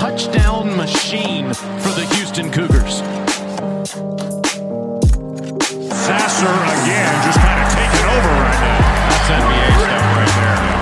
touchdown machine for the Houston Cougars. Sasser again, just kind of taking over right now. That's NBA stuff right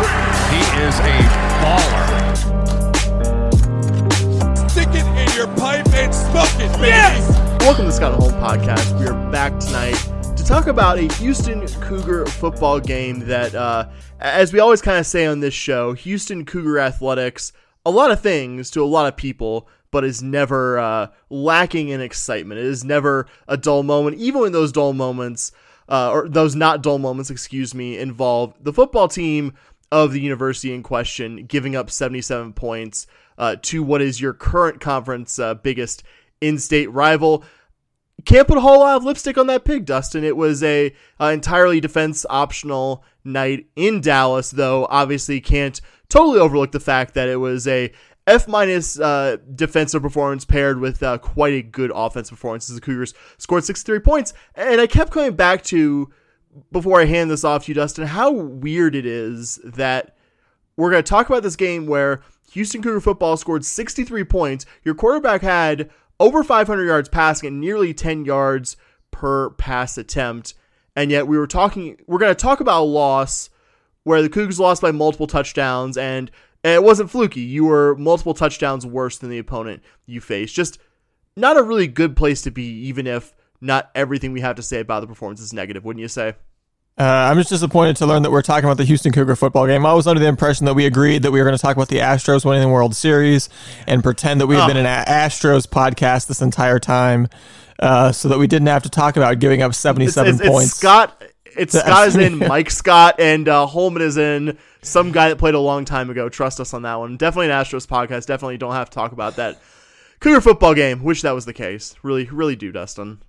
there. He is a baller. Stick it in your pipe and smoke it, baby. Yes! Welcome to Scott Home Podcast. We are back tonight to talk about a Houston Cougar football game that, as we always kind of say on this show, Houston Cougar athletics, a lot of things to a lot of people, but is never lacking in excitement. It is never a dull moment, even when those dull moments, or those not dull moments, involve the football team of the university in question giving up 77 points to what is your current conference biggest in-state rival. Can't put a whole lot of lipstick on that pig, Dustin. It was a entirely defense optional night in Dallas, though obviously can't totally overlook the fact that it was a F- defensive performance paired with quite a good offensive performance as the Cougars scored 63 points. And I kept coming back to, before I hand this off to you, Dustin, how weird it is that we're going to talk about this game where Houston Cougar football scored 63 points. Your quarterback had over 500 yards passing and nearly 10 yards per pass attempt. And yet we're going to talk about a loss where the Cougars lost by multiple touchdowns, and it wasn't fluky. You were multiple touchdowns worse than the opponent you faced. Just not a really good place to be, even if not everything we have to say about the performance is negative, wouldn't you say? I'm just disappointed to learn that we're talking about the Houston Cougar football game. I was under the impression that we agreed that we were going to talk about the Astros winning the World Series and pretend that we've been an Astros podcast this entire time, so that we didn't have to talk about giving up 77 points. Scott is in Mike Scott, and Holman is in some guy that played a long time ago. Trust us on that one. Definitely an Astros podcast. Definitely don't have to talk about that Cougar football game. Wish that was the case. Really, really do, Dustin.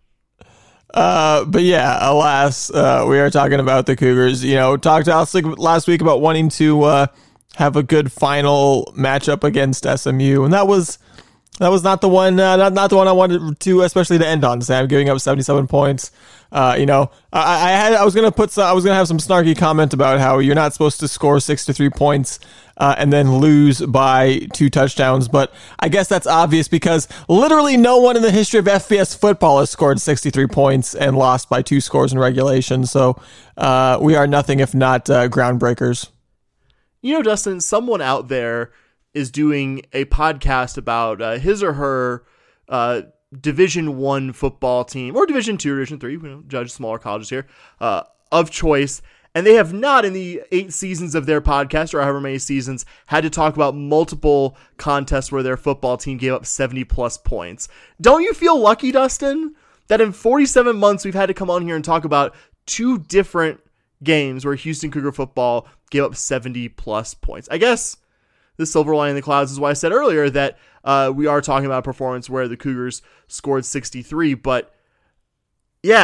But yeah, alas, we are talking about the Cougars. You know, talked last week about wanting to have a good final matchup against SMU, and that was not the one, not the one I wanted to, especially to end on. Sam giving up 77 points. I was gonna have some snarky comment about how you're not supposed to score 63 points and then lose by 2 touchdowns, but I guess that's obvious because literally no one in the history of FBS football has scored 63 points and lost by 2 scores in regulation. So we are nothing if not groundbreakers. You know, Dustin, someone out there is doing a podcast about his or her Division I football team, or Division II, Division III, we don't judge smaller colleges here, of choice, and they have not, in the 8 seasons of their podcast, or however many seasons, had to talk about multiple contests where their football team gave up 70-plus points. Don't you feel lucky, Dustin, that in 47 months we've had to come on here and talk about 2 different games where Houston Cougar football gave up 70-plus points? I guess the silver lining in the clouds is why I said earlier that we are talking about a performance where the Cougars scored 63, but yeah,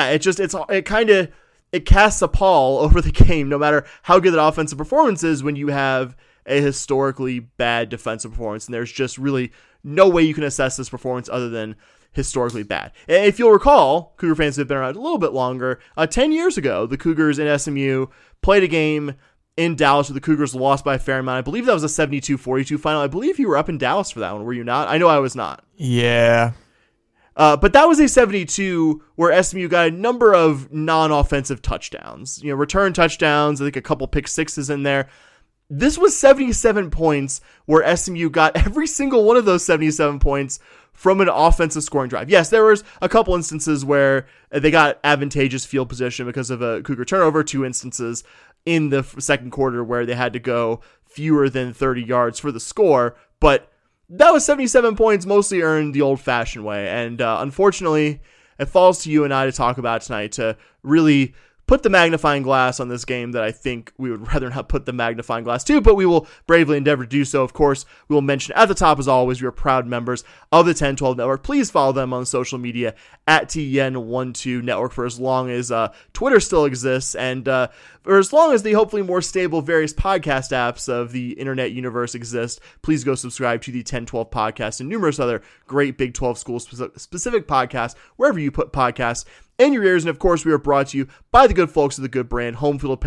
it casts a pall over the game, no matter how good that offensive performance is when you have a historically bad defensive performance, and there's just really no way you can assess this performance other than historically bad. And if you'll recall, Cougar fans have been around a little bit longer, 10 years ago, the Cougars and SMU played a game in Dallas where the Cougars lost by a fair amount. I believe that was a 72-42 final. I believe you were up in Dallas for that one, were you not? I know I was not. Yeah. But that was a 72 where SMU got a number of non-offensive touchdowns. You know, return touchdowns, I think a couple pick sixes in there. This was 77 points where SMU got every single one of those 77 points from an offensive scoring drive. Yes, there was a couple instances where they got advantageous field position because of a Cougar turnover, 2 instances in the second quarter where they had to go fewer than 30 yards for the score, but that was 77 points mostly earned the old-fashioned way, and unfortunately, it falls to you and I to talk about tonight to really put the magnifying glass on this game that I think we would rather not put the magnifying glass to, but we will bravely endeavor to do so. Of course, we will mention at the top, as always, we are proud members of the 1012 Network. Please follow them on social media at TN12 Network for as long as Twitter still exists, and for as long as the hopefully more stable various podcast apps of the internet universe exist. Please go subscribe to the 1012 podcast and numerous other great Big 12 school specific podcasts wherever you put podcasts in your ears. And of course, we are brought to you by the good folks of the Good Brand, Home Field Apparel,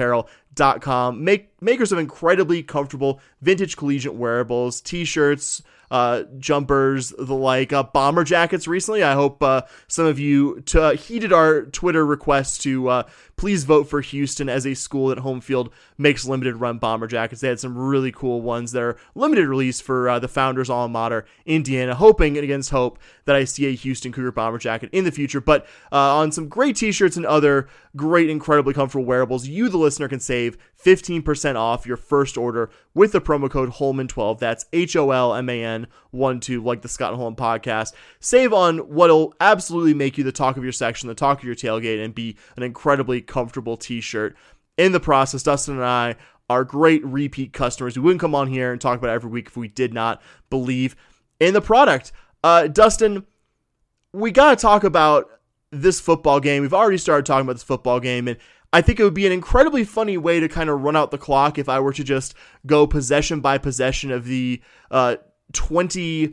HomeFieldPHF.com, makers of incredibly comfortable vintage collegiate wearables, t-shirts, jumpers, the like, bomber jackets recently. I hope some of you heeded our Twitter request to please vote for Houston as a school that Home Field makes limited run bomber jackets. They had some really cool ones that are limited release for the founders' alma mater, Indiana, hoping against hope that I see a Houston Cougar bomber jacket in the future. But on some great t-shirts and other great, incredibly comfortable wearables, you, the listener, can save 15% off your first order with the promo code Holman12. That's HOLMAN12, like the Scott and Holman podcast. Save on what'll absolutely make you the talk of your section, the talk of your tailgate, and be an incredibly comfortable t-shirt. In the process, Dustin and I are great repeat customers. We wouldn't come on here and talk about it every week if we did not believe in the product. Dustin, we got to talk about this football game. We've already started talking about this football game, and I think it would be an incredibly funny way to kind of run out the clock if I were to just go possession by possession of the 20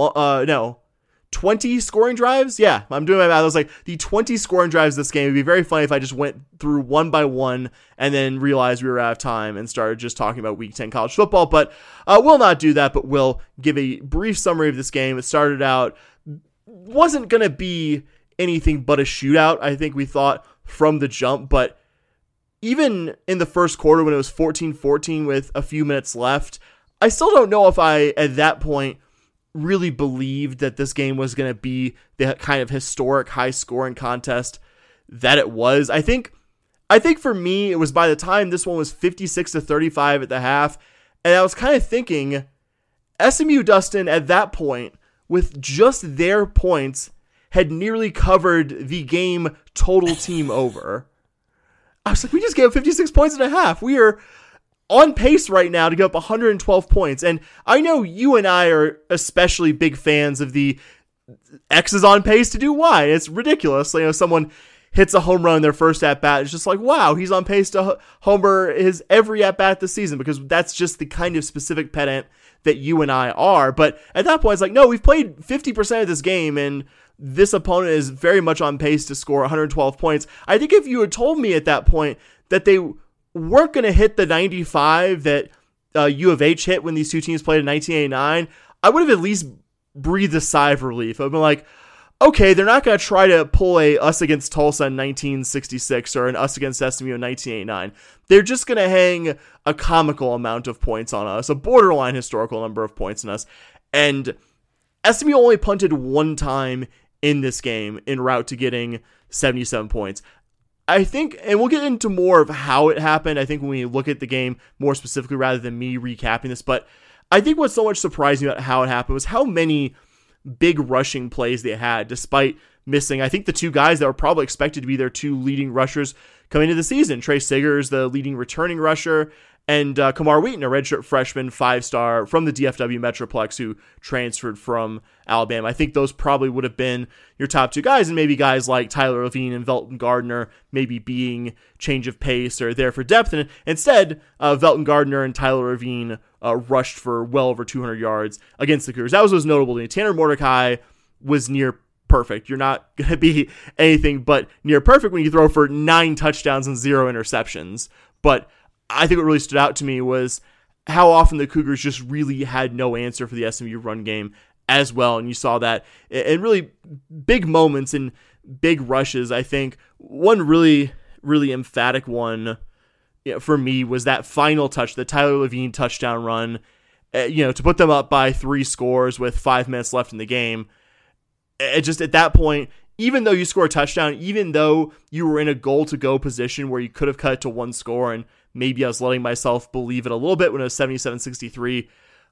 scoring drives. Yeah, I'm doing my math. I was like, the 20 scoring drives this game. It would be very funny if I just went through one by one and then realized we were out of time and started just talking about Week 10 college football. But we'll not do that, but we'll give a brief summary of this game. It started out, wasn't going to be anything but a shootout, I think we thought from the jump, but even in the first quarter when it was 14-14 with a few minutes left, I still don't know if I, at that point, really believed that this game was going to be the kind of historic high-scoring contest that it was. I think for me, it was by the time this one was 56-35 at the half, and I was kind of thinking, SMU, Dustin, at that point, with just their points, had nearly covered the game total team over. I was like, we just gave up 56 points and a half. We are on pace right now to give up 112 points. And I know you and I are especially big fans of the X is on pace to do Y. It's ridiculous. You know, someone hits a home run in their first at-bat. It's just like, wow, he's on pace to homer his every at-bat this season, because that's just the kind of specific pedant that you and I are. But at that point, it's like, no, we've played 50% of this game, and this opponent is very much on pace to score 112 points. I think if you had told me at that point that they weren't going to hit the 95 that U of H hit when these two teams played in 1989, I would have at least breathed a sigh of relief. I've been like, okay, they're not going to try to pull a us against Tulsa in 1966 or an us against SMU in 1989. They're just going to hang a comical amount of points on us, a borderline historical number of points on us. And SMU only punted one time in this game en route to getting 77 points. I think, and we'll get into more of how it happened, I think when we look at the game more specifically rather than me recapping this, but I think what's so much surprising about how it happened was how many big rushing plays they had, despite missing, I think, the two guys that were probably expected to be their two leading rushers coming into the season. Trey Siggers, the leading returning rusher, and Kamar Wheaton, a redshirt freshman 5-star from the DFW Metroplex who transferred from Alabama. I think those probably would have been your top two guys, and maybe guys like Tyler Levine and Velton Gardner maybe being change of pace or there for depth. And instead, Velton Gardner and Tyler Levine rushed for well over 200 yards against the Cougars. That was what was notable to me. Tanner Mordecai was near perfect. You're not going to be anything but near perfect when you throw for 9 touchdowns and 0 interceptions. But I think what really stood out to me was how often the Cougars just really had no answer for the SMU run game as well. And you saw that in really big moments and big rushes. I think one really, really emphatic one for me was that final touch, the Tyler Levine touchdown run, to put them up by 3 scores with 5 minutes left in the game. It just at that point, even though you score a touchdown, even though you were in a goal-to-go position where you could have cut it to 1 score, and maybe I was letting myself believe it a little bit when it was 77-63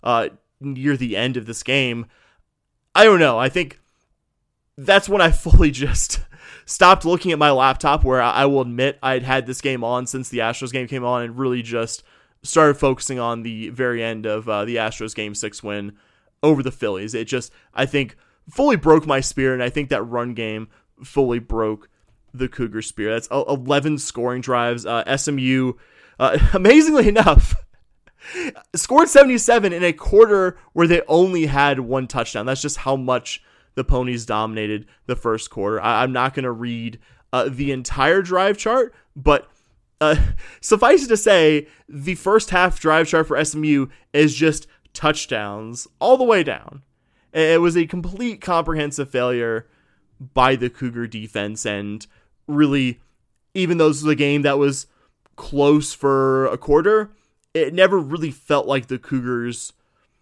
near the end of this game, I don't know. I think that's when I fully just stopped looking at my laptop, where I will admit I'd had this game on since the Astros game came on, and really just started focusing on the very end of the Astros Game 6 win over the Phillies. It just, I think, fully broke my spirit, and I think that run game fully broke the Cougars' spirit. That's 11 scoring drives. SMU, amazingly enough, scored 77 in a quarter where they only had 1 touchdown. That's just how much the Ponies dominated the first quarter. I'm not going to read the entire drive chart, but suffice it to say, the first half drive chart for SMU is just touchdowns all the way down. It was a complete comprehensive failure by the Cougar defense, and really, even though this was a game that was close for a quarter, it never really felt like the Cougars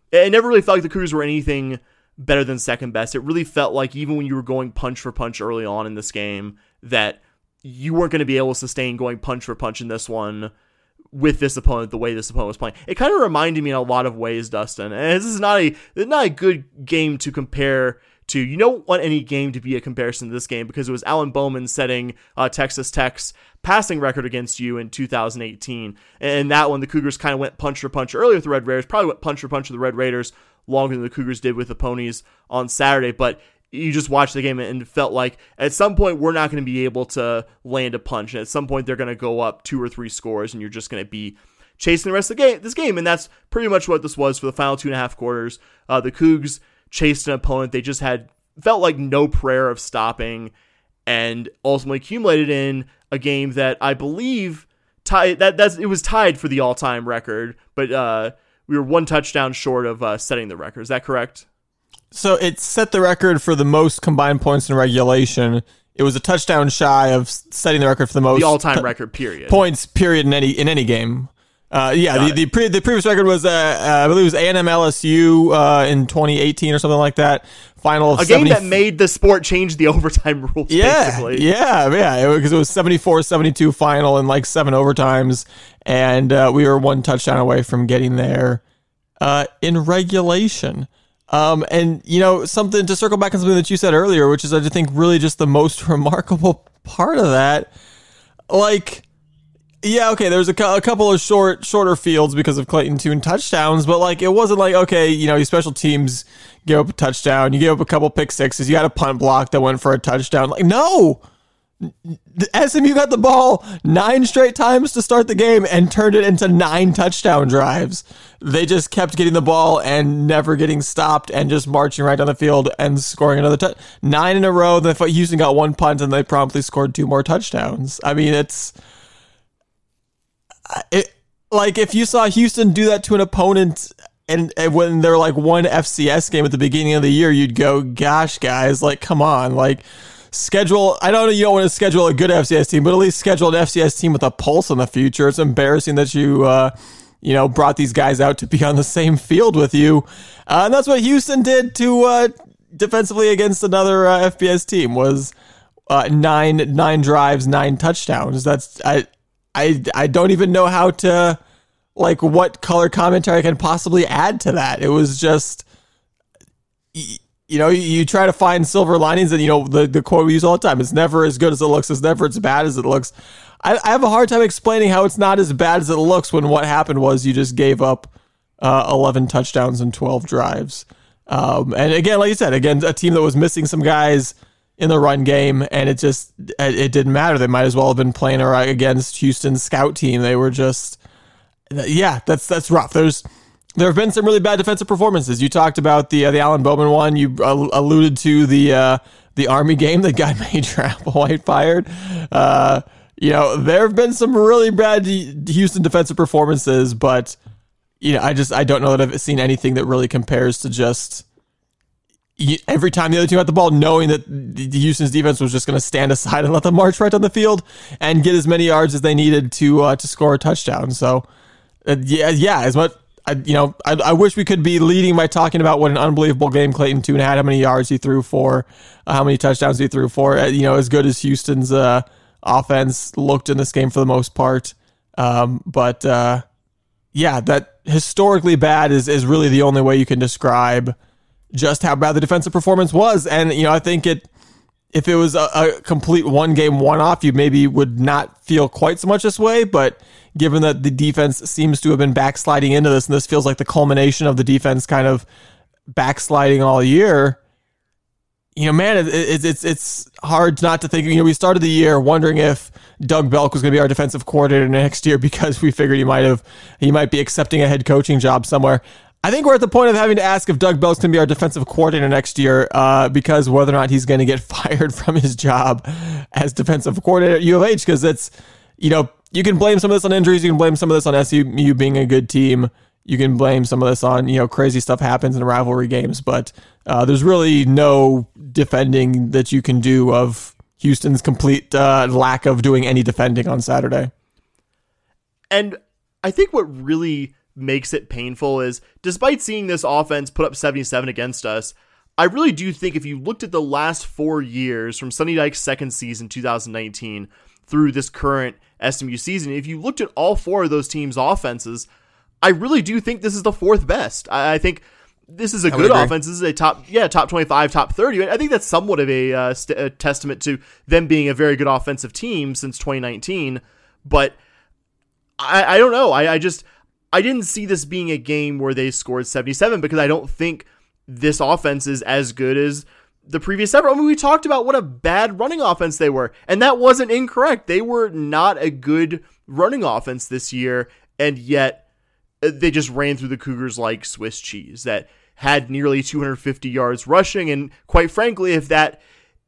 were anything better than second best. It really felt like even when you were going punch for punch early on in this game, that you weren't going to be able to sustain going punch for punch in this one with this opponent, the way this opponent was playing. It kind of reminded me in a lot of ways, Dustin, and this is not a good game to compare to. You don't want any game to be a comparison to this game, because it was Alan Bowman setting Texas Tech's passing record against you in 2018. And that one, the Cougars kind of went punch for punch earlier with the Red Raiders, probably went punch for punch with the Red Raiders longer than the Cougars did with the Ponies on Saturday. But you just watched the game and felt like at some point we're not going to be able to land a punch. And at some point they're going to go up 2 or 3 scores, and you're just going to be chasing the rest of this game. And that's pretty much what this was for the final 2.5 quarters. The Cougs chased an opponent they just felt like no prayer of stopping, and ultimately accumulated in a game that I believe it was tied for the all-time record, but we were 1 touchdown short of setting the record. Is that correct? So it set the record for the most combined points in regulation. It was a touchdown shy of setting the record for the most all-time record. Period. Points. Period in any game. The previous record was I believe it was A&M LSU in 2018 or something like that. Final of game that made the sport change the overtime rules. Basically. Because it was 74-72 final and like 7 overtimes, and we were 1 touchdown away from getting there in regulation. And something to circle back on something that you said earlier, which is I think really just the most remarkable part of that, like. Yeah, okay, there's a couple of shorter fields because of Clayton Tune touchdowns, but like it wasn't like, okay, your special teams gave up a touchdown, you gave up a couple pick sixes, you had a punt block that went for a touchdown. Like, no! SMU got the ball 9 straight times to start the game and turned it into 9 touchdown drives. They just kept getting the ball and never getting stopped and just marching right down the field and scoring another 9 in a row. Then Houston got 1 punt and they promptly scored 2 more touchdowns. I mean, like if you saw Houston do that to an opponent and when they're like 1 FCS game at the beginning of the year, you'd go, gosh, guys, like, come on, like schedule. I know you don't want to schedule a good FCS team, but at least schedule an FCS team with a pulse in the future. It's embarrassing that you brought these guys out to be on the same field with you. And that's what Houston did to defensively against another FBS team was 9 drives, 9 touchdowns. I don't even know how to, like, what color commentary I can possibly add to that. It was just, you try to find silver linings, and, the quote we use all the time, it's never as good as it looks, it's never as bad as it looks. I have a hard time explaining how it's not as bad as it looks when what happened was you just gave up 11 touchdowns and 12 drives. And again, like you said, a team that was missing some guys in the run game, and it didn't matter. They might as well have been playing against Houston's scout team. They were just, that's rough. There have been some really bad defensive performances. You talked about the Alan Bowman one. You alluded to the Army game that got Major Applewhite fired. There have been some really bad Houston defensive performances, but I don't know that I've seen anything that really compares to just every time the other team got the ball, knowing that the Houston's defense was just going to stand aside and let them march right on the field and get as many yards as they needed to score a touchdown. So, as much I wish we could be leading by talking about what an unbelievable game Clayton Tune had, how many yards he threw for, how many touchdowns he threw for. As good as Houston's offense looked in this game for the most part, but that historically bad is really the only way you can describe just how bad the defensive performance was. And, I think if it was a complete 1-game one-off, you maybe would not feel quite so much this way. But given that the defense seems to have been backsliding into this, and this feels like the culmination of the defense kind of backsliding all year, it's hard not to think. We started the year wondering if Doug Belk was going to be our defensive coordinator next year because we figured he might be accepting a head coaching job somewhere. I think we're at the point of having to ask if Doug Belk's going to be our defensive coordinator next year because whether or not he's going to get fired from his job as defensive coordinator at U of H, because it's, you can blame some of this on injuries. You can blame some of this on SMU being a good team. You can blame some of this on, crazy stuff happens in rivalry games, but there's really no defending that you can do of Houston's complete lack of doing any defending on Saturday. And I think what really makes it painful is, despite seeing this offense put up 77 against us, I really do think if you looked at the last 4 years from Sonny Dykes' second season, 2019, through this current SMU season, if you looked at all 4 of those teams' offenses, I really do think this is the 4th best. I think this is a good offense. This is a top 25, top 30. I think that's somewhat of a testament to them being a very good offensive team since 2019. But I don't know. I didn't see this being a game where they scored 77 because I don't think this offense is as good as the previous several. I mean, we talked about what a bad running offense they were, and that wasn't incorrect. They were not a good running offense this year, and yet they just ran through the Cougars like Swiss cheese that had nearly 250 yards rushing. And quite frankly, if that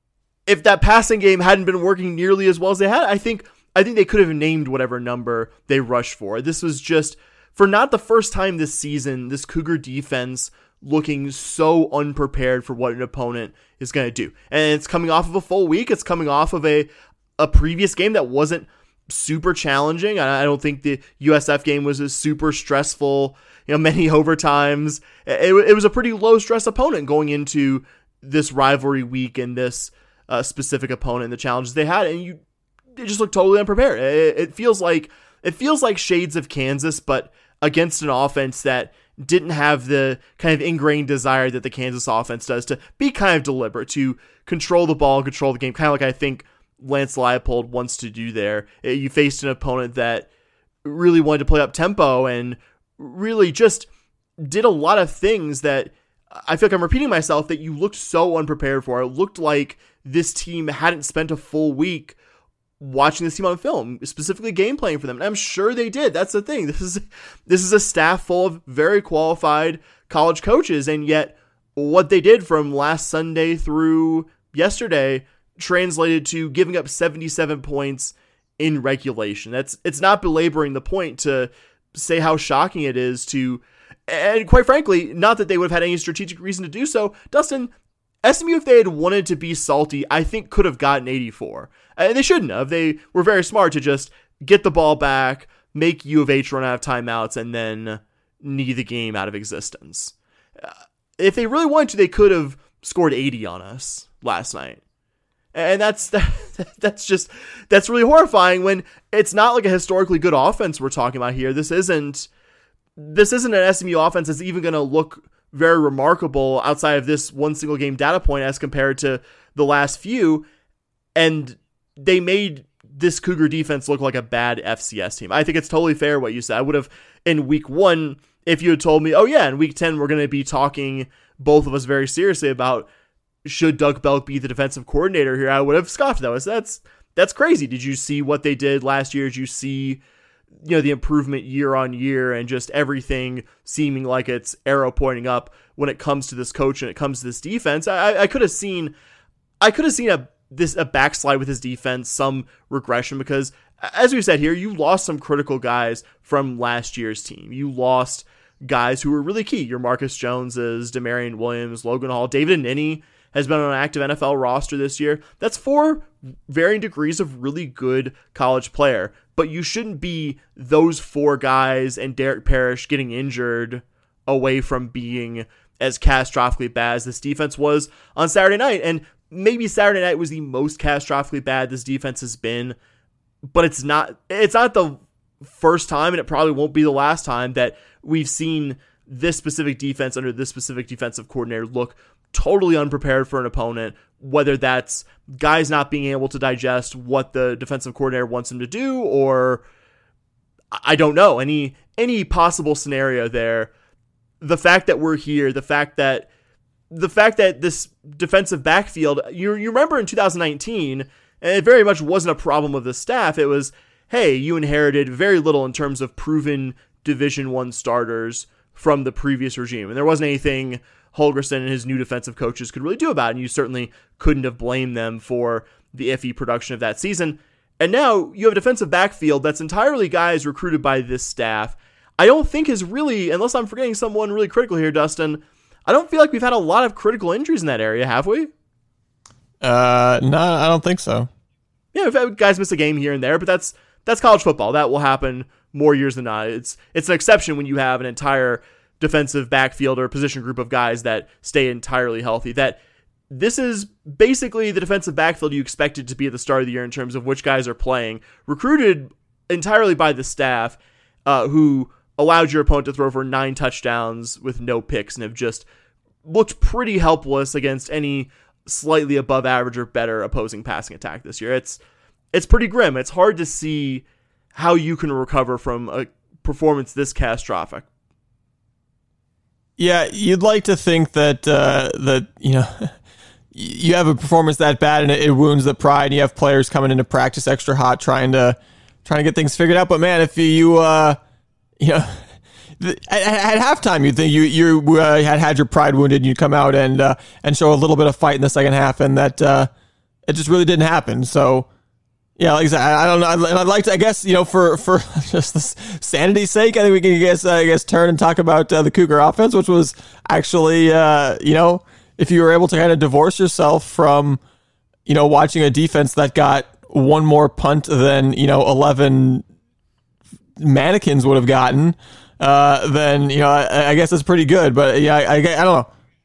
passing game hadn't been working nearly as well as they had, I think they could have named whatever number they rushed for. This was just, for not the first time this season, this Cougar defense looking so unprepared for what an opponent is going to do. And it's coming off of a full week. It's coming off of a previous game that wasn't super challenging. I don't think the USF game was as super stressful, many overtimes. It was a pretty low stress opponent going into this rivalry week and this specific opponent and the challenges they had, and they just look totally unprepared. It feels like shades of Kansas, but against an offense that didn't have the kind of ingrained desire that the Kansas offense does to be kind of deliberate, to control the ball and control the game, kind of like I think Lance Leipold wants to do there. You faced an opponent that really wanted to play up tempo and really just did a lot of things that I feel like I'm repeating myself, that you looked so unprepared for. It looked like this team hadn't spent a full week watching this team on film, specifically game playing for them. And I'm sure they did. That's the thing. This is a staff full of very qualified college coaches, and yet what they did from last Sunday through yesterday translated to giving up 77 points in regulation. It's not belaboring the point to say how shocking it is to, and quite frankly, not that they would have had any strategic reason to do so. Dustin, SMU, if they had wanted to be salty, I think could have gotten 84. And they shouldn't have. They were very smart to just get the ball back, make U of H run out of timeouts, and then knee the game out of existence. If they really wanted to, they could have scored 80 on us last night. And that's really horrifying when it's not like a historically good offense we're talking about here. This isn't an SMU offense that's even going to look very remarkable outside of this one single game data point as compared to the last few. And they made this Cougar defense look like a bad FCS team. I think it's totally fair what you said. I would have, in week 1, if you had told me, oh yeah, in week 10, we're going to be talking, both of us, very seriously about should Doug Belk be the defensive coordinator here, I would have scoffed at that. That's crazy. Did you see what they did last year? Did you see the improvement year on year and just everything seeming like it's arrow pointing up when it comes to this coach and it comes to this defense? I could have seen a backslide with his defense, some regression, because as we said here, you lost some critical guys from last year's team. You lost guys who were really key. Your Marcus Joneses, Demarion Williams, Logan Hall, David Annini has been on an active NFL roster this year. That's 4 varying degrees of really good college player. But you shouldn't be those 4 guys and Derek Parrish getting injured away from being as catastrophically bad as this defense was on Saturday night. And maybe Saturday night was the most catastrophically bad this defense has been, but it's not the first time, and it probably won't be the last time that we've seen this specific defense under this specific defensive coordinator look totally unprepared for an opponent, whether that's guys not being able to digest what the defensive coordinator wants them to do, or I don't know, any possible scenario there. The fact that we're here, the fact that this defensive backfield, you remember in 2019, and it very much wasn't a problem of the staff. It was, hey, you inherited very little in terms of proven Division I starters from the previous regime, and there wasn't anything Holgorsen and his new defensive coaches could really do about it, and you certainly couldn't have blamed them for the iffy production of that season. And now you have a defensive backfield that's entirely guys recruited by this staff. I don't think is really, unless I'm forgetting someone really critical here, Dustin, I don't feel like we've had a lot of critical injuries in that area, have we? No, I don't think so. Yeah, we've had guys miss a game here and there, but that's college football. That will happen more years than not. It's an exception when you have an entire defensive backfield or position group of guys that stay entirely healthy. This is basically the defensive backfield you expected to be at the start of the year in terms of which guys are playing, recruited entirely by the staff, who allowed your opponent to throw for 9 touchdowns with no picks and have just looked pretty helpless against any slightly above average or better opposing passing attack this year. It's pretty grim. It's hard to see how you can recover from a performance this catastrophic. Yeah, you'd like to think that you have a performance that bad and it wounds the pride. And you have players coming into practice extra hot, trying to get things figured out. But man, if at halftime, you'd think you had your pride wounded, and you'd come out and show a little bit of fight in the second half, and that it just really didn't happen. So yeah, like I said, I don't know. And I'd like to, I guess, for just the sanity's sake, I think we can I guess turn and talk about the Cougar offense, which was actually if you were able to kind of divorce yourself from watching a defense that got one more punt than 11 mannequins would have gotten, then I guess it's pretty good. But yeah, I don't know.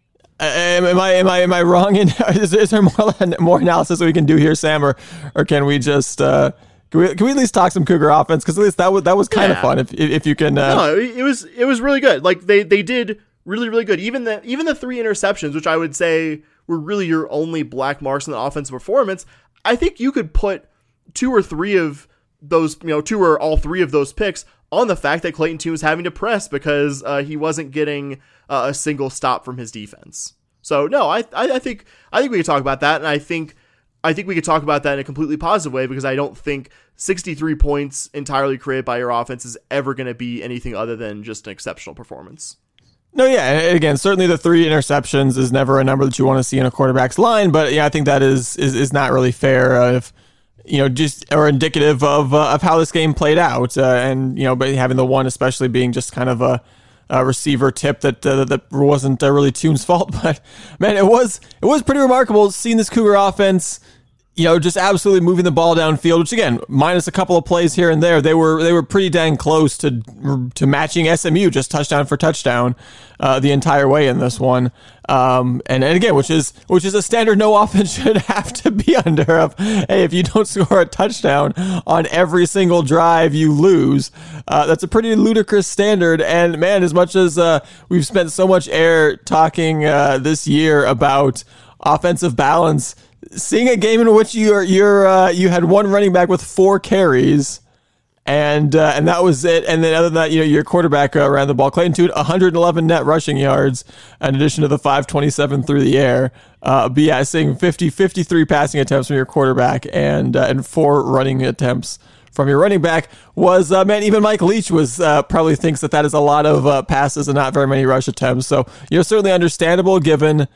Am I wrong? Is there more analysis that we can do here, Sam, or can we just can we at least talk some Cougar offense? Because at least that was kind of fun. If you can. No, it was really good. Like they did really, really good. Even the 3 interceptions, which I would say were really your only black marks in the offensive performance. I think you could put 2 or 3 of those, 2 or all 3 of those picks on the fact that Clayton Tune was having to press because he wasn't getting a single stop from his defense. So no, I think we could talk about that, and I think we could talk about that in a completely positive way, because I don't think 63 points entirely created by your offense is ever going to be anything other than just an exceptional performance. No, yeah, and again, certainly the 3 interceptions is never a number that you want to see in a quarterback's line, but yeah, I think that is not really fair if just or indicative of how this game played out, and but having the one especially being just kind of a receiver tip that wasn't really Tune's fault, but man, it was pretty remarkable seeing this Cougar offense, just absolutely moving the ball downfield. Which again, minus a couple of plays here and there, they were pretty dang close to matching SMU just touchdown for touchdown the entire way in this one. And again, which is a standard no offense should have to be under of, hey, if you don't score a touchdown on every single drive, you lose. That's a pretty ludicrous standard. And man, as much as we've spent so much air talking this year about offensive balance, seeing a game in which you had one running back with 4 carries, and that was it. And then other than that, your quarterback ran the ball. Clayton Tune, 111 net rushing yards, in addition to the 527 through the air. But yeah, seeing 53 passing attempts from your quarterback and 4 running attempts from your running back was, man, even Mike Leach was probably thinks that is a lot of passes and not very many rush attempts. So, certainly understandable given,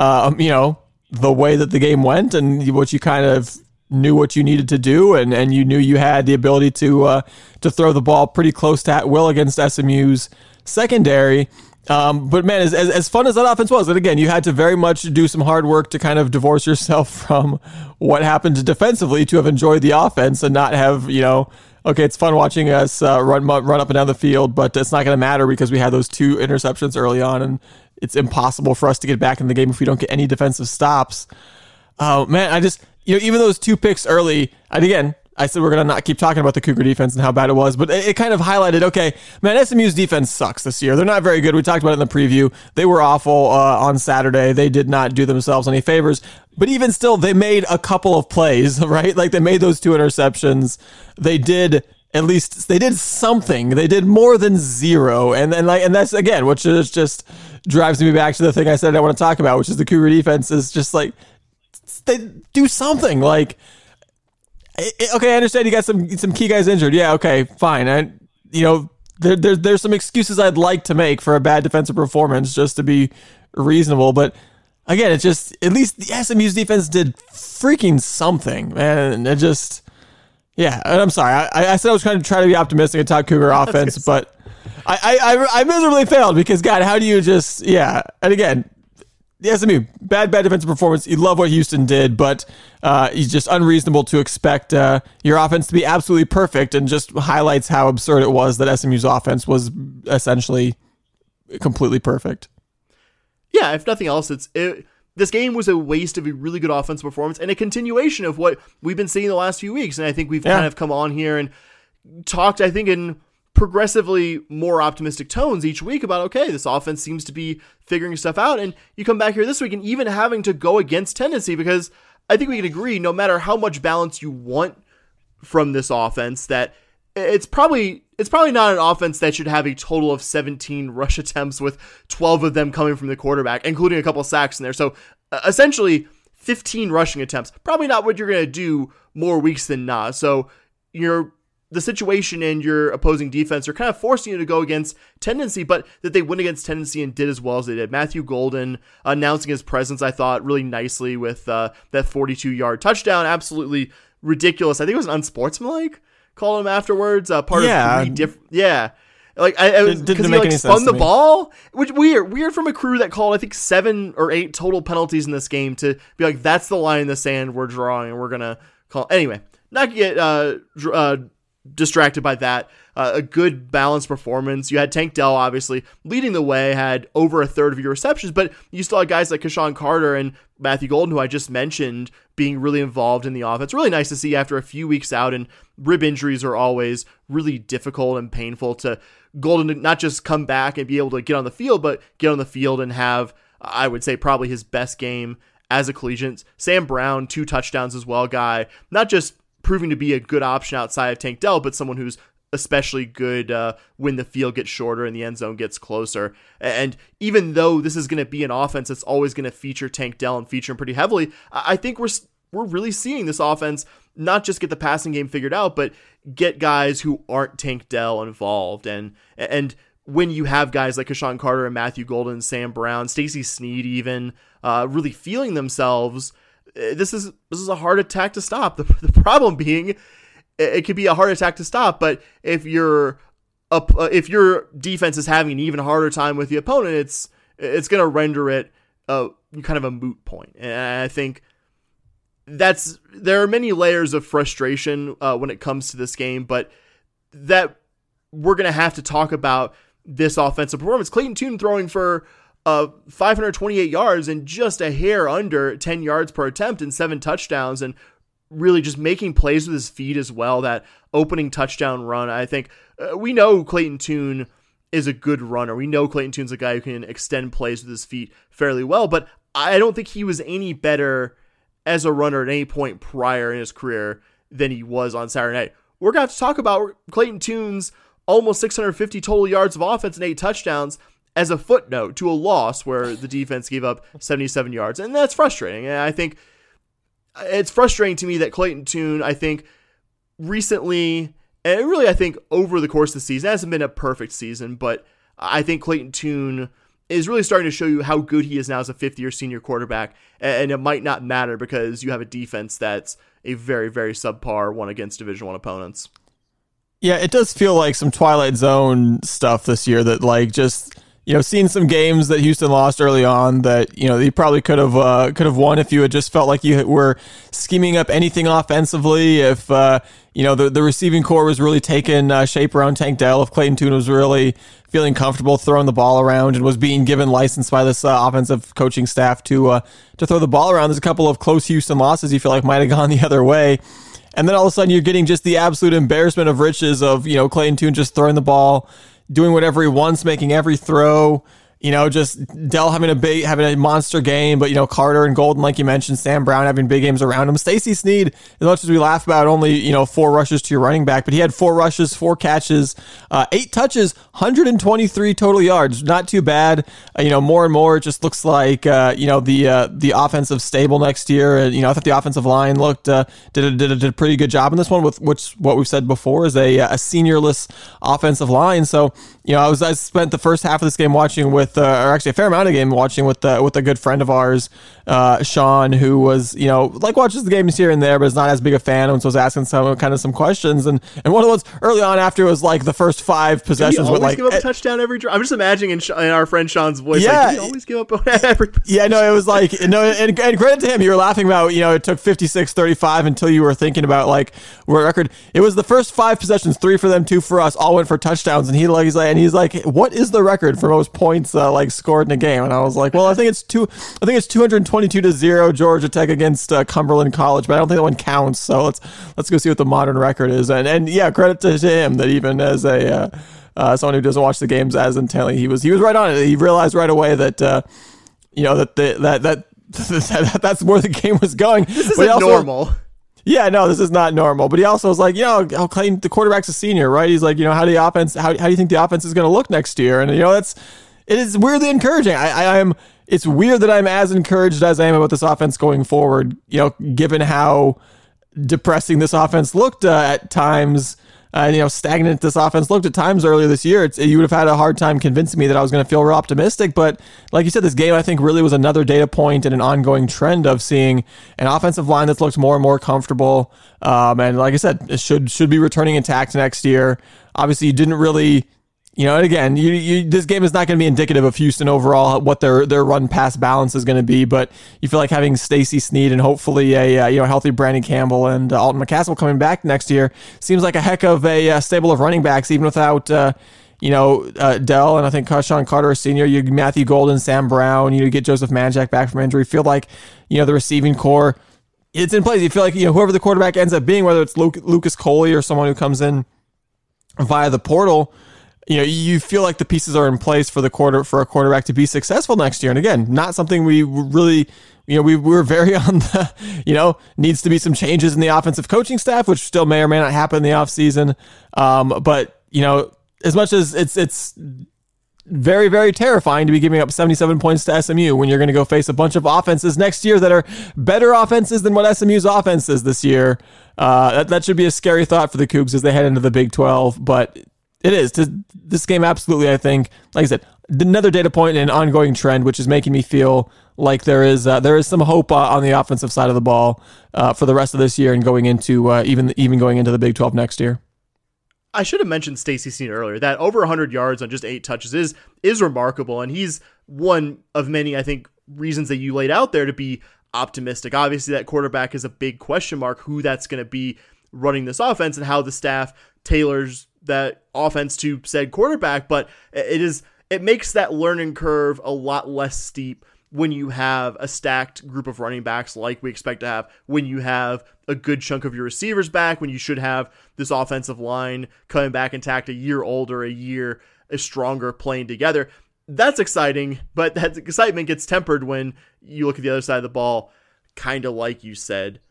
the way that the game went and what you kind of knew what you needed to do, and you knew you had the ability to throw the ball pretty close to at will against SMU's secondary. But man, as fun as that offense was, and again, you had to very much do some hard work to kind of divorce yourself from what happened defensively to have enjoyed the offense and not have, okay, it's fun watching us run up and down the field, but it's not going to matter because we had those 2 interceptions early on, and it's impossible for us to get back in the game if we don't get any defensive stops. Oh man, I just, even those 2 picks early, and again, I said we're going to not keep talking about the Cougar defense and how bad it was, but it kind of highlighted, okay, man, SMU's defense sucks this year. They're not very good. We talked about it in the preview. They were awful on Saturday. They did not do themselves any favors, but even still, they made a couple of plays, right? Like they made those 2 interceptions. They did something. They did more than 0. And that's again, which is just drives me back to the thing I said I want to talk about, which is the Cougar defense is just like, they do something. Like, okay, I understand you got some key guys injured. Yeah, okay, fine. And there's some excuses I'd like to make for a bad defensive performance just to be reasonable. But again, it's just, at least the SMU's defense did freaking something, man. And it just, Yeah, and I'm sorry. I said I was trying to be optimistic and talk Cougar offense, but I miserably failed because, God, how do you just, and again, the SMU, bad defensive performance. You love what Houston did, but it's just unreasonable to expect your offense to be absolutely perfect, and just highlights how absurd it was that SMU's offense was essentially completely perfect. Yeah, if nothing else, this game was a waste of a really good offensive performance and a continuation of what we've been seeing the last few weeks. And I think we've kind of come on here and talked, I think, in progressively more optimistic tones each week about, okay, this offense seems to be figuring stuff out. And you come back here this week and even having to go against tendency, because I think we can agree, no matter how much balance you want from this offense, that it's probably not an offense that should have a total of 17 rush attempts with 12 of them coming from the quarterback, including a couple sacks in there. So essentially 15 rushing attempts, probably not what you're going to do more weeks than not. So the situation and your opposing defense are kind of forcing you to go against tendency, but that they went against tendency and did as well as they did. Matthew Golden announcing his presence, I thought, really nicely with that 42-yard touchdown. Absolutely ridiculous. I think it was unsportsmanlike. Called him afterwards. Part of 3 different. Yeah. Like because he spun the ball, which weird from a crew that called, I think, 7 or 8 total penalties in this game, to be like, that's the line in the sand we're drawing and we're gonna call. Anyway, not to get distracted by that. A good balanced performance. You had Tank Dell obviously leading the way, had over a third of your receptions, but you still had guys like Keshawn Carter and Matthew Golden, who I just mentioned, being really involved in the offense. Really nice to see after a few weeks out, and rib injuries are always really difficult and painful, to Golden to not just come back and be able to get on the field, but get on the field and have, I would say, probably his best game as a collegiate. Sam Brown, 2 touchdowns as well, guy, not just proving to be a good option outside of Tank Dell, but someone who's especially good when the field gets shorter and the end zone gets closer. And even though this is going to be an offense that's always going to feature Tank Dell and feature him pretty heavily, I think we're really seeing this offense not just get the passing game figured out, but get guys who aren't Tank Dell involved. And when you have guys like Keshawn Carter and Matthew Golden, Sam Brown, Stacey Sneed even really feeling themselves, this is a hard attack to stop. The problem being, it could be a hard attack to stop, but if your defense is having an even harder time with the opponent, it's going to render it kind of a moot point. And I think there are many layers of frustration when it comes to this game, but that we're going to have to talk about this offensive performance. Clayton Tune throwing for 528 yards and just a hair under 10 yards per attempt and 7 touchdowns, and really just making plays with his feet as well. That opening touchdown run, I think we know Clayton Tune is a good runner. We know Clayton Tune's a guy who can extend plays with his feet fairly well, but I don't think he was any better as a runner at any point prior in his career than he was on Saturday night. We're going to have to talk about Clayton Tune's almost 650 total yards of offense and 8 touchdowns as a footnote to a loss where the defense gave up 77 yards. And that's frustrating. And I think it's frustrating to me that Clayton Tune, I think recently, and really I think over the course of the season, it hasn't been a perfect season, but I think Clayton Tune is really starting to show you how good he is now as a 5th-year senior quarterback. And it might not matter because you have a defense that's a very, very subpar one against Division I opponents. Yeah, it does feel like some Twilight Zone stuff this year, that like just, seeing some games that Houston lost early on that, you probably could have won if you had just felt like you were scheming up anything offensively. If, the receiving core was really taking shape around Tank Dell, if Clayton Tune was really feeling comfortable throwing the ball around and was being given license by this offensive coaching staff to throw the ball around. There's a couple of close Houston losses you feel like might have gone the other way. And then all of a sudden you're getting just the absolute embarrassment of riches of, Clayton Tune just throwing the ball, doing whatever he wants, making every throw, just Dell having a monster game, but, Carter and Golden, like you mentioned, Sam Brown having big games around him. Stacey Sneed, as much as we laugh about only, 4 rushes to your running back, but he had 4 rushes, 4 catches, 8 touches, 123 total yards. Not too bad. More and more, it just looks like, the offensive stable next year. And, I thought the offensive line did a pretty good job in this one, with what we've said before is a seniorless offensive line. So, I spent the first half of this game watching with with, or actually a fair amount of game watching with a good friend of ours, Sean, who was, watches the games here and there, but is not as big a fan, and so was asking some questions. And one of the ones early on after was like the first 5 possessions with like give up a touchdown every drive. I'm just imagining in our friend Sean's voice. Yeah, like, did he always give up every possession? Yeah, no, it was like and credit to him, you were laughing about it took 56-35 until you were thinking about like where record. It was the first 5 possessions, 3 for them, 2 for us, all went for touchdowns, and he's like, what is the record for most points scored in a game? And I was like, well, I think it's 222-0 Georgia Tech against Cumberland College, but I don't think that one counts. So let's go see what the modern record is. And yeah, credit to him that even as a someone who doesn't watch the games as intently, he was right on it. He realized right away that that's where the game was going. This isn't normal. Yeah, no, this is not normal. But he also was like, I'll claim the quarterback's a senior, right? He's like, how do you think the offense is going to look next year? And it is weirdly encouraging. It's weird that I'm as encouraged as I am about this offense going forward, given how depressing this offense looked at times. Stagnant this offense looked at times earlier this year. You would have had a hard time convincing me that I was going to feel real optimistic. But like you said, this game, I think, really was another data point and an ongoing trend of seeing an offensive line that's looked more and more comfortable. And like I said, it should be returning intact next year. Obviously, you didn't really... and again, this game is not going to be indicative of Houston overall, what their run-pass balance is going to be, but you feel like having Stacey Sneed and hopefully a healthy Brandon Campbell and Alton McCaskill coming back next year seems like a heck of a stable of running backs, even without Dell and I think Sean Carter, senior, you Matthew Golden, Sam Brown, you get Joseph Manjack back from injury. Feel like the receiving core, it's in place. You feel like whoever the quarterback ends up being, whether it's Lucas Coley or someone who comes in via the portal, you feel like the pieces are in place for a quarterback to be successful next year. And again, not something we really, we were very on the, needs to be some changes in the offensive coaching staff, which still may or may not happen in the offseason. But, as much as it's very, very terrifying to be giving up 77 points to SMU when you're going to go face a bunch of offenses next year that are better offenses than what SMU's offense is this year. That should be a scary thought for the Cougs as they head into the Big 12, but it is. This game absolutely, I think, like I said, another data point and an ongoing trend, which is making me feel like there is some hope on the offensive side of the ball for the rest of this year and going into even going into the Big 12 next year. I should have mentioned Stacey Sneed earlier. That over 100 yards on just 8 touches is remarkable, and he's one of many, I think, reasons that you laid out there to be optimistic. Obviously, that quarterback is a big question mark, who that's going to be running this offense and how the staff tailors that offense to said quarterback, but it makes that learning curve a lot less steep when you have a stacked group of running backs like we expect to have, when you have a good chunk of your receivers back, when you should have this offensive line coming back intact, a year older, a year stronger, playing together. That's exciting, but that excitement gets tempered when you look at the other side of the ball, kind of like you said.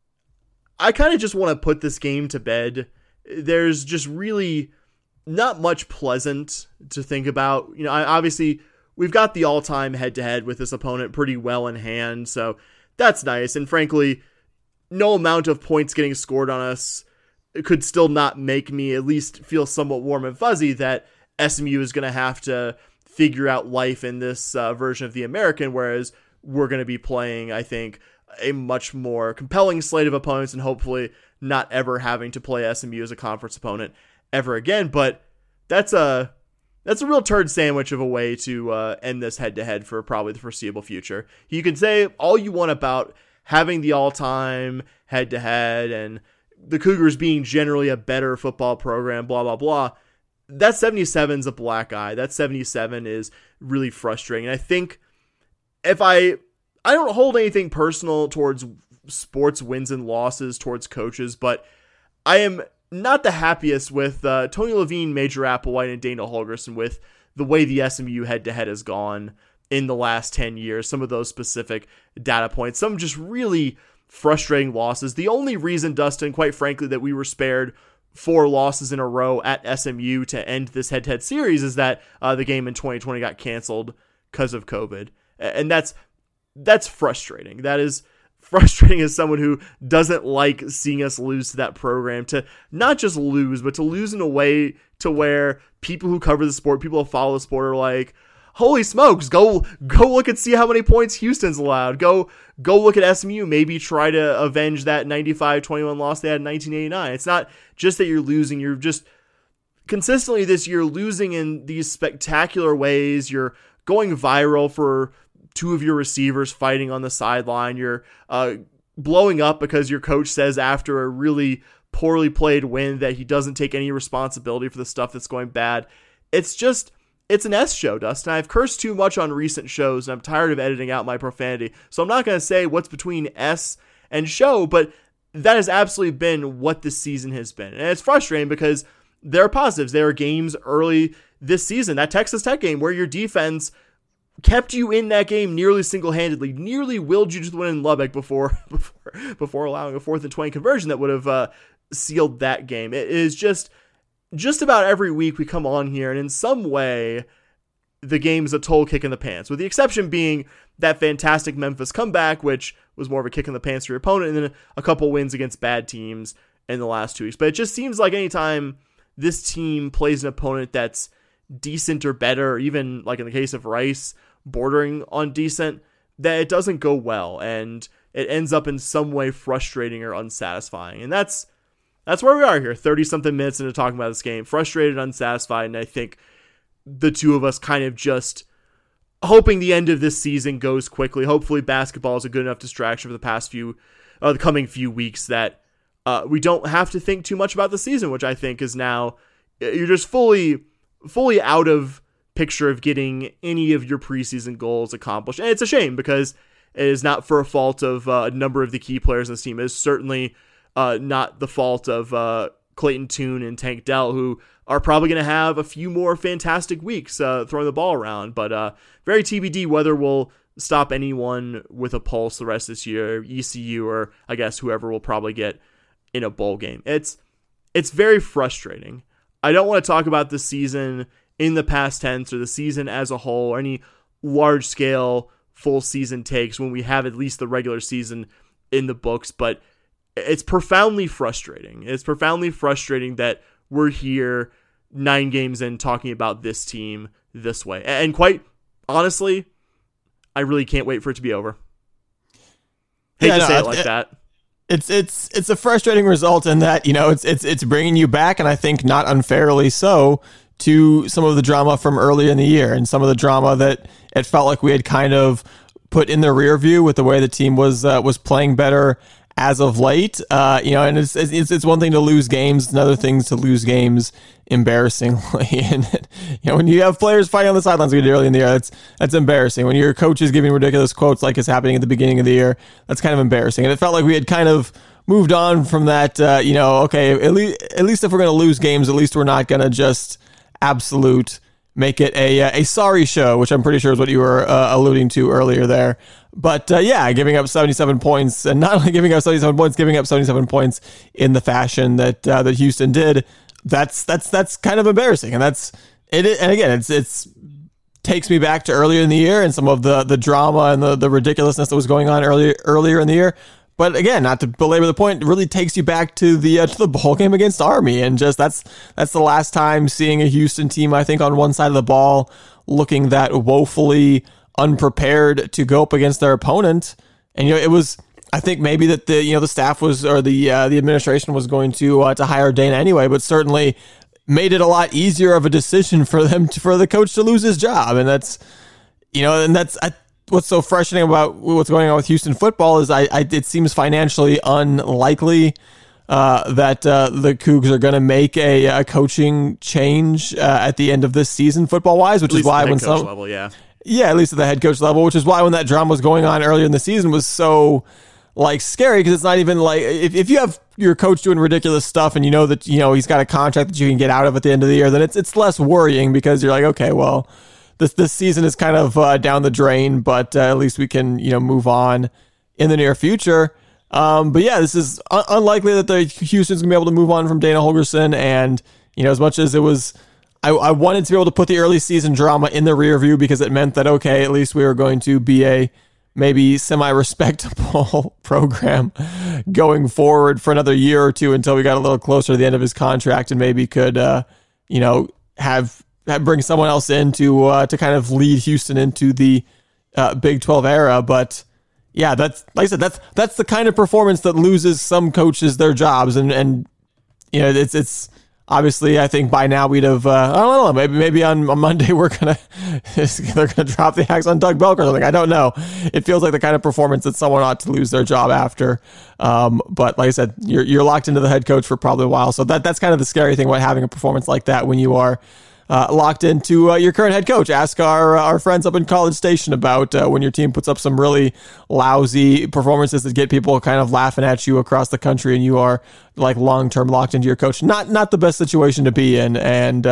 I kind of just want to put this game to bed. There's just really not much pleasant to think about. Obviously, we've got the all-time head-to-head with this opponent pretty well in hand, so that's nice. And frankly, no amount of points getting scored on us could still not make me at least feel somewhat warm and fuzzy that SMU is going to have to figure out life in this version of the American, whereas we're going to be playing, I think, a much more compelling slate of opponents and hopefully not ever having to play SMU as a conference opponent ever again. But that's a real turd sandwich of a way to end this head-to-head for probably the foreseeable future. You can say all you want about having the all-time head-to-head and the Cougars being generally a better football program, blah, blah, blah. That 77's a black eye. That 77 is really frustrating. And I think if I don't hold anything personal towards sports wins and losses towards coaches, but I am not the happiest with Tony Levine, Major Applewhite, and Dana Holgorsen with the way the SMU head-to-head has gone in the last 10 years. Some of those specific data points, some just really frustrating losses. The only reason, Dustin, quite frankly, that we were spared 4 losses in a row at SMU to end this head-to-head series is that the game in 2020 got canceled because of COVID. And that's frustrating. That is frustrating as someone who doesn't like seeing us lose to that program, to not just lose, but to lose in a way to where people who cover the sport, people who follow the sport are like, holy smokes, go look and see how many points Houston's allowed. Go look at SMU, maybe try to avenge that 95-21 loss they had in 1989. It's not just that you're losing, you're just consistently this year losing in these spectacular ways. You're going viral for two of your receivers fighting on the sideline. You're blowing up because your coach says after a really poorly played win that he doesn't take any responsibility for the stuff that's going bad. It's an S show, Dustin. I've cursed too much on recent shows, and I'm tired of editing out my profanity. So I'm not going to say what's between S and show, but that has absolutely been what this season has been. And it's frustrating because there are positives. There are games early this season, that Texas Tech game where your defense kept you in that game nearly single-handedly, nearly willed you to the win in Lubbock before allowing a 4th and 20 conversion that would have sealed that game. It is just about every week we come on here, and in some way, the game's a total kick in the pants, with the exception being that fantastic Memphis comeback, which was more of a kick in the pants for your opponent, and then a couple wins against bad teams in the last 2 weeks. But it just seems like anytime this team plays an opponent that's decent or better, or even like in the case of Rice, bordering on decent, that it doesn't go well, and it ends up in some way frustrating or unsatisfying. And that's where we are here, 30-something minutes into talking about this game. Frustrated, unsatisfied, and I think the two of us kind of just hoping the end of this season goes quickly. Hopefully basketball is a good enough distraction for the coming few weeks that we don't have to think too much about the season, which I think is now, you're just fully out of picture of getting any of your preseason goals accomplished. And it's a shame because it is not for a fault of a number of the key players in this team. It is certainly not the fault of Clayton Tune and Tank Dell, who are probably going to have a few more fantastic weeks throwing the ball around. But very TBD whether we'll stop anyone with a pulse the rest of this year, ECU, or I guess whoever will probably get in a bowl game. It's very frustrating. I don't want to talk about the season in the past tense or the season as a whole or any large-scale full season takes when we have at least the regular season in the books, but it's profoundly frustrating. It's profoundly frustrating that we're here 9 games in talking about this team this way. And quite honestly, I really can't wait for it to be over. Hate to say it like that. It's a frustrating result in that, it's bringing you back, and I think not unfairly so, to some of the drama from earlier in the year and some of the drama that it felt like we had kind of put in the rear view with the way the team was playing better as of late. And it's one thing to lose games, it's another thing to lose games embarrassingly. And when you have players fighting on the sidelines like we did early in the year, that's embarrassing. When your coach is giving ridiculous quotes like is happening at the beginning of the year, that's kind of embarrassing. And it felt like we had kind of moved on from that. Okay, at least if we're going to lose games, at least we're not going to just make it a sorry show, which I'm pretty sure is what you were alluding to earlier there. But giving up 77 points, and not only giving up 77 points, giving up 77 points in the fashion that Houston did, that's kind of embarrassing. And that's it. And again, it's takes me back to earlier in the year and some of the drama and the ridiculousness that was going on earlier in the year. But again, not to belabor the point, it really takes you back to the bowl game against Army, and just that's the last time seeing a Houston team, I think, on one side of the ball looking that woefully unprepared to go up against their opponent. And it was, I think, maybe that the staff was, or the administration was going to hire Dana anyway, but certainly made it a lot easier of a decision for the coach to lose his job, and that's what's so frustrating about what's going on with Houston football is it seems financially unlikely that the Cougs are going to make a coaching change at the end of this season football wise, which is why when some level, at least at the head coach level, which is why when that drama was going on earlier in the season was so scary, because it's not even like if you have your coach doing ridiculous stuff and that he's got a contract that you can get out of at the end of the year, then it's less worrying because you're like, okay, well, This season is kind of down the drain, but at least we can move on in the near future. This is unlikely that the Houston's gonna be able to move on from Dana Holgorsen. And as much as it was, I wanted to be able to put the early season drama in the rear view because it meant that okay, at least we were going to be a maybe semi-respectable program going forward for another year or two until we got a little closer to the end of his contract and maybe could have bring someone else in to kind of lead Houston into the Big 12 era. But yeah, that's like I said, that's the kind of performance that loses some coaches their jobs, and you know, it's obviously, I think by now we'd have I don't know, maybe on Monday they're gonna drop the axe on Doug Belk or something. I don't know. It feels like the kind of performance that someone ought to lose their job after. But like I said, you're locked into the head coach for probably a while, so that's kind of the scary thing about having a performance like that when you are locked into your current head coach. Ask our friends up in College Station about when your team puts up some really lousy performances that get people kind of laughing at you across the country, and you are like long-term locked into your coach. Not the best situation to be in. And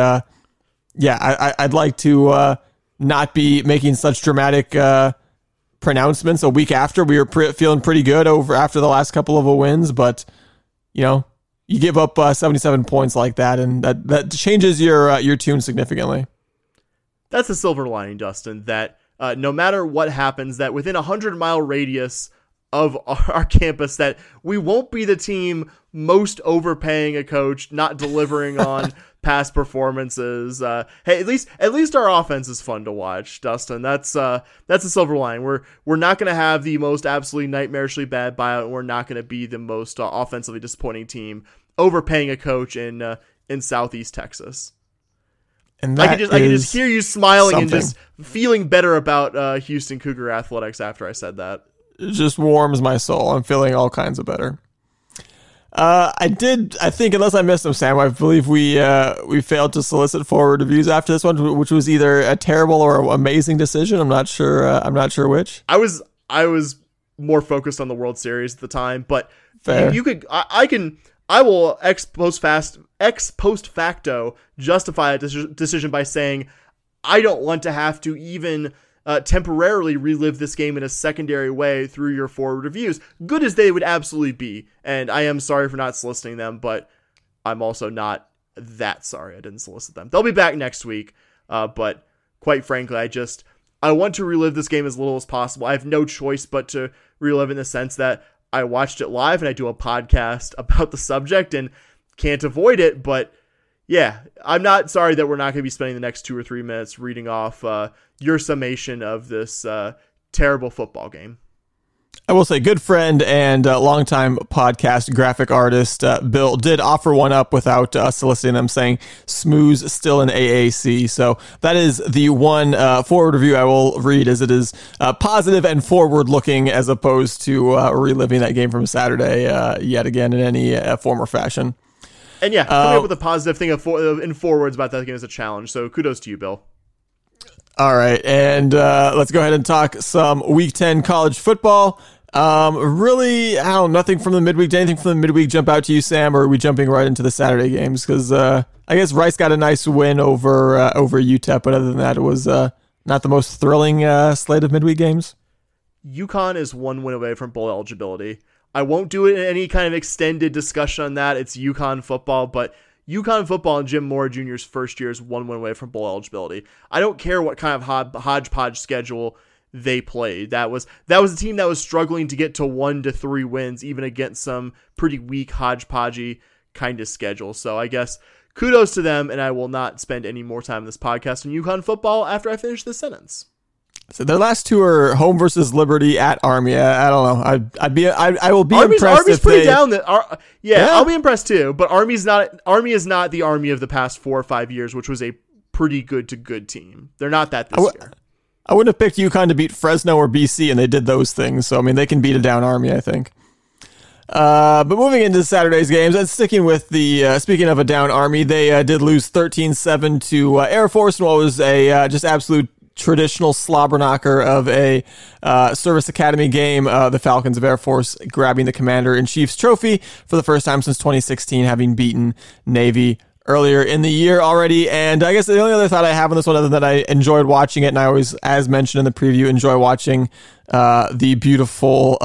I'd like to not be making such dramatic pronouncements a week after we were feeling pretty good after the last couple of wins, but you know, you give up 77 points like that, and that changes your tune significantly. That's the silver lining, Dustin, that no matter what happens, that within a 100-mile radius of our campus, that we won't be the team most overpaying a coach, not delivering on past performances. Hey, at least our offense is fun to watch, Dustin. That's a silver lining. We're not going to have the most absolutely nightmarishly bad buyout, and we're not going to be the most offensively disappointing team overpaying a coach in Southeast Texas. And I can just hear you smiling something. and just feeling better about Houston Cougar athletics after I said that. It just warms my soul. I'm feeling all kinds of better. I think, unless I missed them, Sam, I believe we failed to solicit forward reviews after this one, which was either a terrible or amazing decision. I'm not sure which. I was more focused on the World Series at the time, but Fair. I will ex post facto justify that decision by saying I don't want to have to even temporarily relive this game in a secondary way through your forward reviews, good as they would absolutely be. And I am sorry for not soliciting them, but I'm also not that sorry I didn't solicit them. They'll be back next week. But quite frankly, I want to relive this game as little as possible. I have no choice but to relive in the sense that I watched it live and I do a podcast about the subject and can't avoid it. But yeah, I'm not sorry that we're not going to be spending the next 2 or 3 minutes reading off your summation of this terrible football game. I will say, good friend and longtime podcast graphic artist Bill did offer one up without soliciting them, saying Smooze still in AAC. So that is the one forward review I will read, as it is positive and forward looking, as opposed to reliving that game from Saturday yet again in any form or fashion. And yeah, coming up with a positive thing in forwards about that game is a challenge. So kudos to you, Bill. All right, and let's go ahead and talk some Week 10 college football. Really, nothing from the midweek. Did anything from the midweek jump out to you, Sam, or are we jumping right into the Saturday games? Because I guess Rice got a nice win over UTEP, but other than that, it was not the most thrilling slate of midweek games. UConn is 1 win away from bowl eligibility. I won't do it in any kind of extended discussion on that. It's UConn football, but UConn football and Jim Mora Jr.'s first year is 1 win away from bowl eligibility. I don't care what kind of hodgepodge schedule they played. That was a team that was struggling to get to 1 to 3 wins, even against some pretty weak hodgepodgey kind of schedule. So I guess kudos to them, and I will not spend any more time in this podcast on UConn football after I finish this sentence. So their last 2 are home versus Liberty at Army. I don't know. I will be Army's impressed. Army's if pretty they, down. I'll be impressed too. But Army is not the Army of the past 4 or 5 years, which was a pretty good to good team. They're not that this year. I wouldn't have picked UConn to beat Fresno or BC, and they did those things. So I mean, they can beat a down Army, I think. But moving into Saturday's games, and sticking with the speaking of a down Army, they did lose 13-7 to Air Force in what was a just absolute traditional slobber knocker of a service academy game. The Falcons of Air Force grabbing the Commander-in-Chief's trophy for the first time since 2016, having beaten Navy earlier in the year already. And I guess the only other thought I have on this one, other than that I enjoyed watching it, and I always, as mentioned in the preview, enjoy watching the beautiful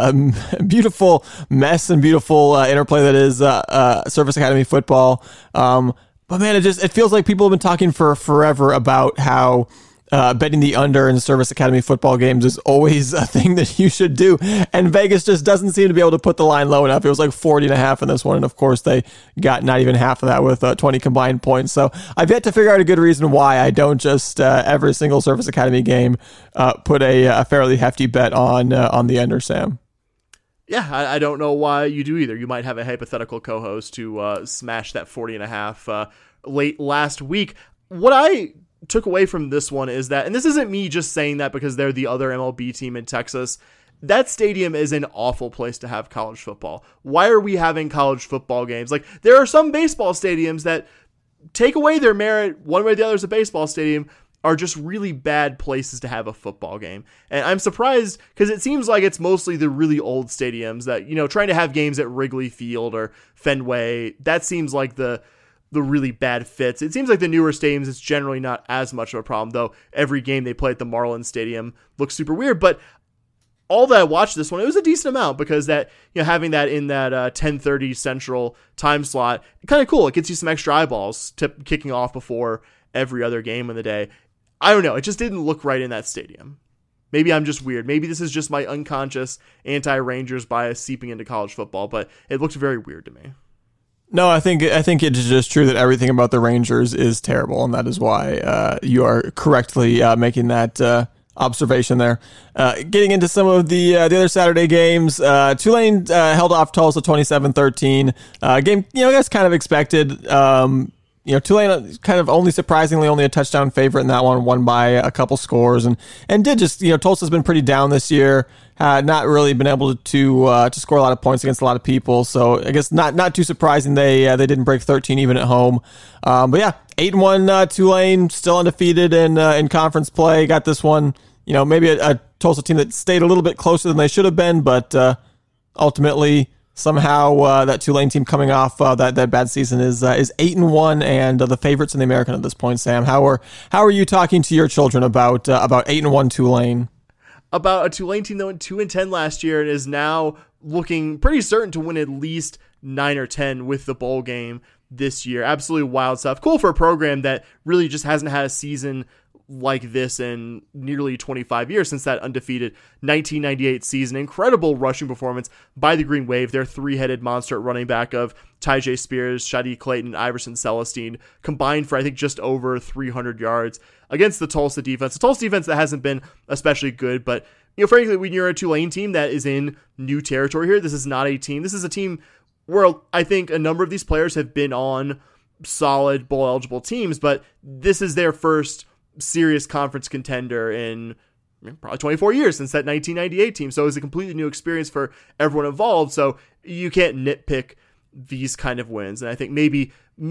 mess and beautiful interplay that is Service Academy football. But man, it feels like people have been talking for forever about how betting the under in Service Academy football games is always a thing that you should do. And Vegas just doesn't seem to be able to put the line low enough. It was like 40.5 in this one. And of course, they got not even half of that with 20 combined points. So I've yet to figure out a good reason why I don't just every single Service Academy game put a fairly hefty bet on the under, Sam. Yeah, I don't know why you do either. You might have a hypothetical co-host who smashed that 40.5 late last week. What I took away from this one is that, and this isn't me just saying that because they're the other MLB team in Texas, that stadium is an awful place to have college football. Why are we having college football games? Like, there are some baseball stadiums that take away their merit one way or the other as a baseball stadium, are just really bad places to have a football game. And I'm surprised because it seems like it's mostly the really old stadiums that, trying to have games at Wrigley Field or Fenway, that seems like the really bad fits. It seems like the newer stadiums, it's generally not as much of a problem, though every game they play at the Marlins Stadium looks super weird. But all that I watched this one, it was a decent amount because that, having that in that 10:30 Central time slot, kind of cool. It gets you some extra eyeballs kicking off before every other game of the day. I don't know. It just didn't look right in that stadium. Maybe I'm just weird. Maybe this is just my unconscious anti-Rangers bias seeping into college football, but it looked very weird to me. No, I think it's just true that everything about the Rangers is terrible, and that is why you are correctly making that observation there. Getting into some of the other Saturday games, Tulane held off Tulsa 27-13. Game, I guess kind of expected. Tulane kind of surprisingly only a touchdown favorite in that one, won by a couple scores, and did just, Tulsa's been pretty down this year. Not really been able to score a lot of points against a lot of people. So I guess not too surprising they didn't break 13 even at home. But yeah, 8-1 Tulane, still undefeated in conference play. Got this one, maybe a Tulsa team that stayed a little bit closer than they should have been, but ultimately somehow that Tulane team coming off that bad season is 8-1 and the favorites in the American at this point. Sam, how are you talking to your children about 8-1 Tulane? About a Tulane team that went 2-10 last year and is now looking pretty certain to win at least 9 or 10 with the bowl game this year. Absolutely wild stuff. Cool for a program that really just hasn't had a season like this in nearly 25 years since that undefeated 1998 season. Incredible rushing performance by the Green Wave, their three-headed monster at running back of Tyjae Spears, Shadi Clayton, and Iverson Celestine, combined for I think just over 300 yards against the Tulsa defense. The Tulsa defense that hasn't been especially good, but frankly, when you're a Tulane team that is in new territory here, this is not a team. This is a team where I think a number of these players have been on solid bowl-eligible teams, but this is their first serious conference contender in probably 24 years since that 1998 team. So it was a completely new experience for everyone involved. So you can't nitpick these kind of wins. And I think maybe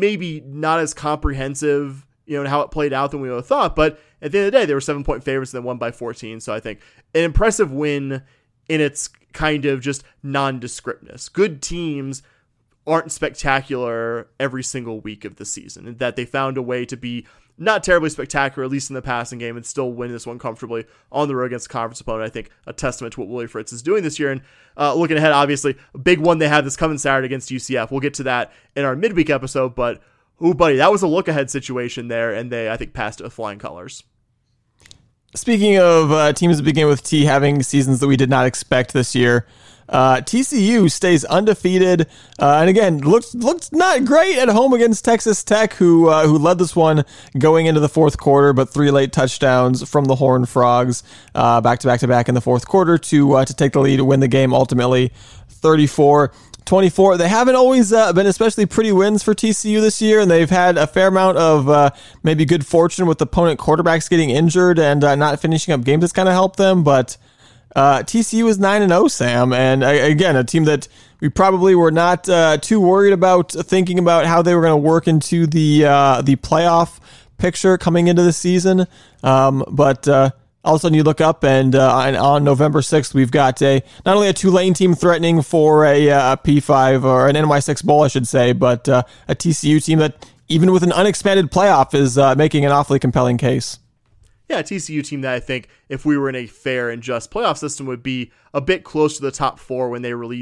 not as comprehensive, in how it played out than we would have thought. But at the end of the day, they were 7-point favorites and then won by 14. So I think an impressive win in its kind of just nondescriptness. Good teams aren't spectacular every single week of the season, and that they found a way to be not terribly spectacular, at least in the passing game, and still win this one comfortably on the road against a conference opponent. I think a testament to what Willie Fritz is doing this year. And looking ahead, obviously, a big one they have this coming Saturday against UCF. We'll get to that in our midweek episode, but buddy, that was a look-ahead situation there, and they, I think, passed it with flying colors. Speaking of teams that begin with T having seasons that we did not expect this year, TCU stays undefeated, and again looked not great at home against Texas Tech, who led this one going into the fourth quarter, but 3 late touchdowns from the Horned Frogs, back to back in the fourth quarter to take the lead to win the game, ultimately 34-24. They haven't always been especially pretty wins for TCU this year, and they've had a fair amount of maybe good fortune with opponent quarterbacks getting injured and not finishing up games that's kind of helped them, but TCU is 9-0, Sam, and again, a team that we probably were not too worried about thinking about how they were going to work into the playoff picture coming into the season. But all of a sudden you look up and on November 6th, we've got not only a Tulane team threatening for a P5 or an NY6 bowl, I should say, but a TCU team that even with an unexpanded playoff is making an awfully compelling case. Yeah, a TCU team that I think if we were in a fair and just playoff system would be a bit close to the top 4 when they released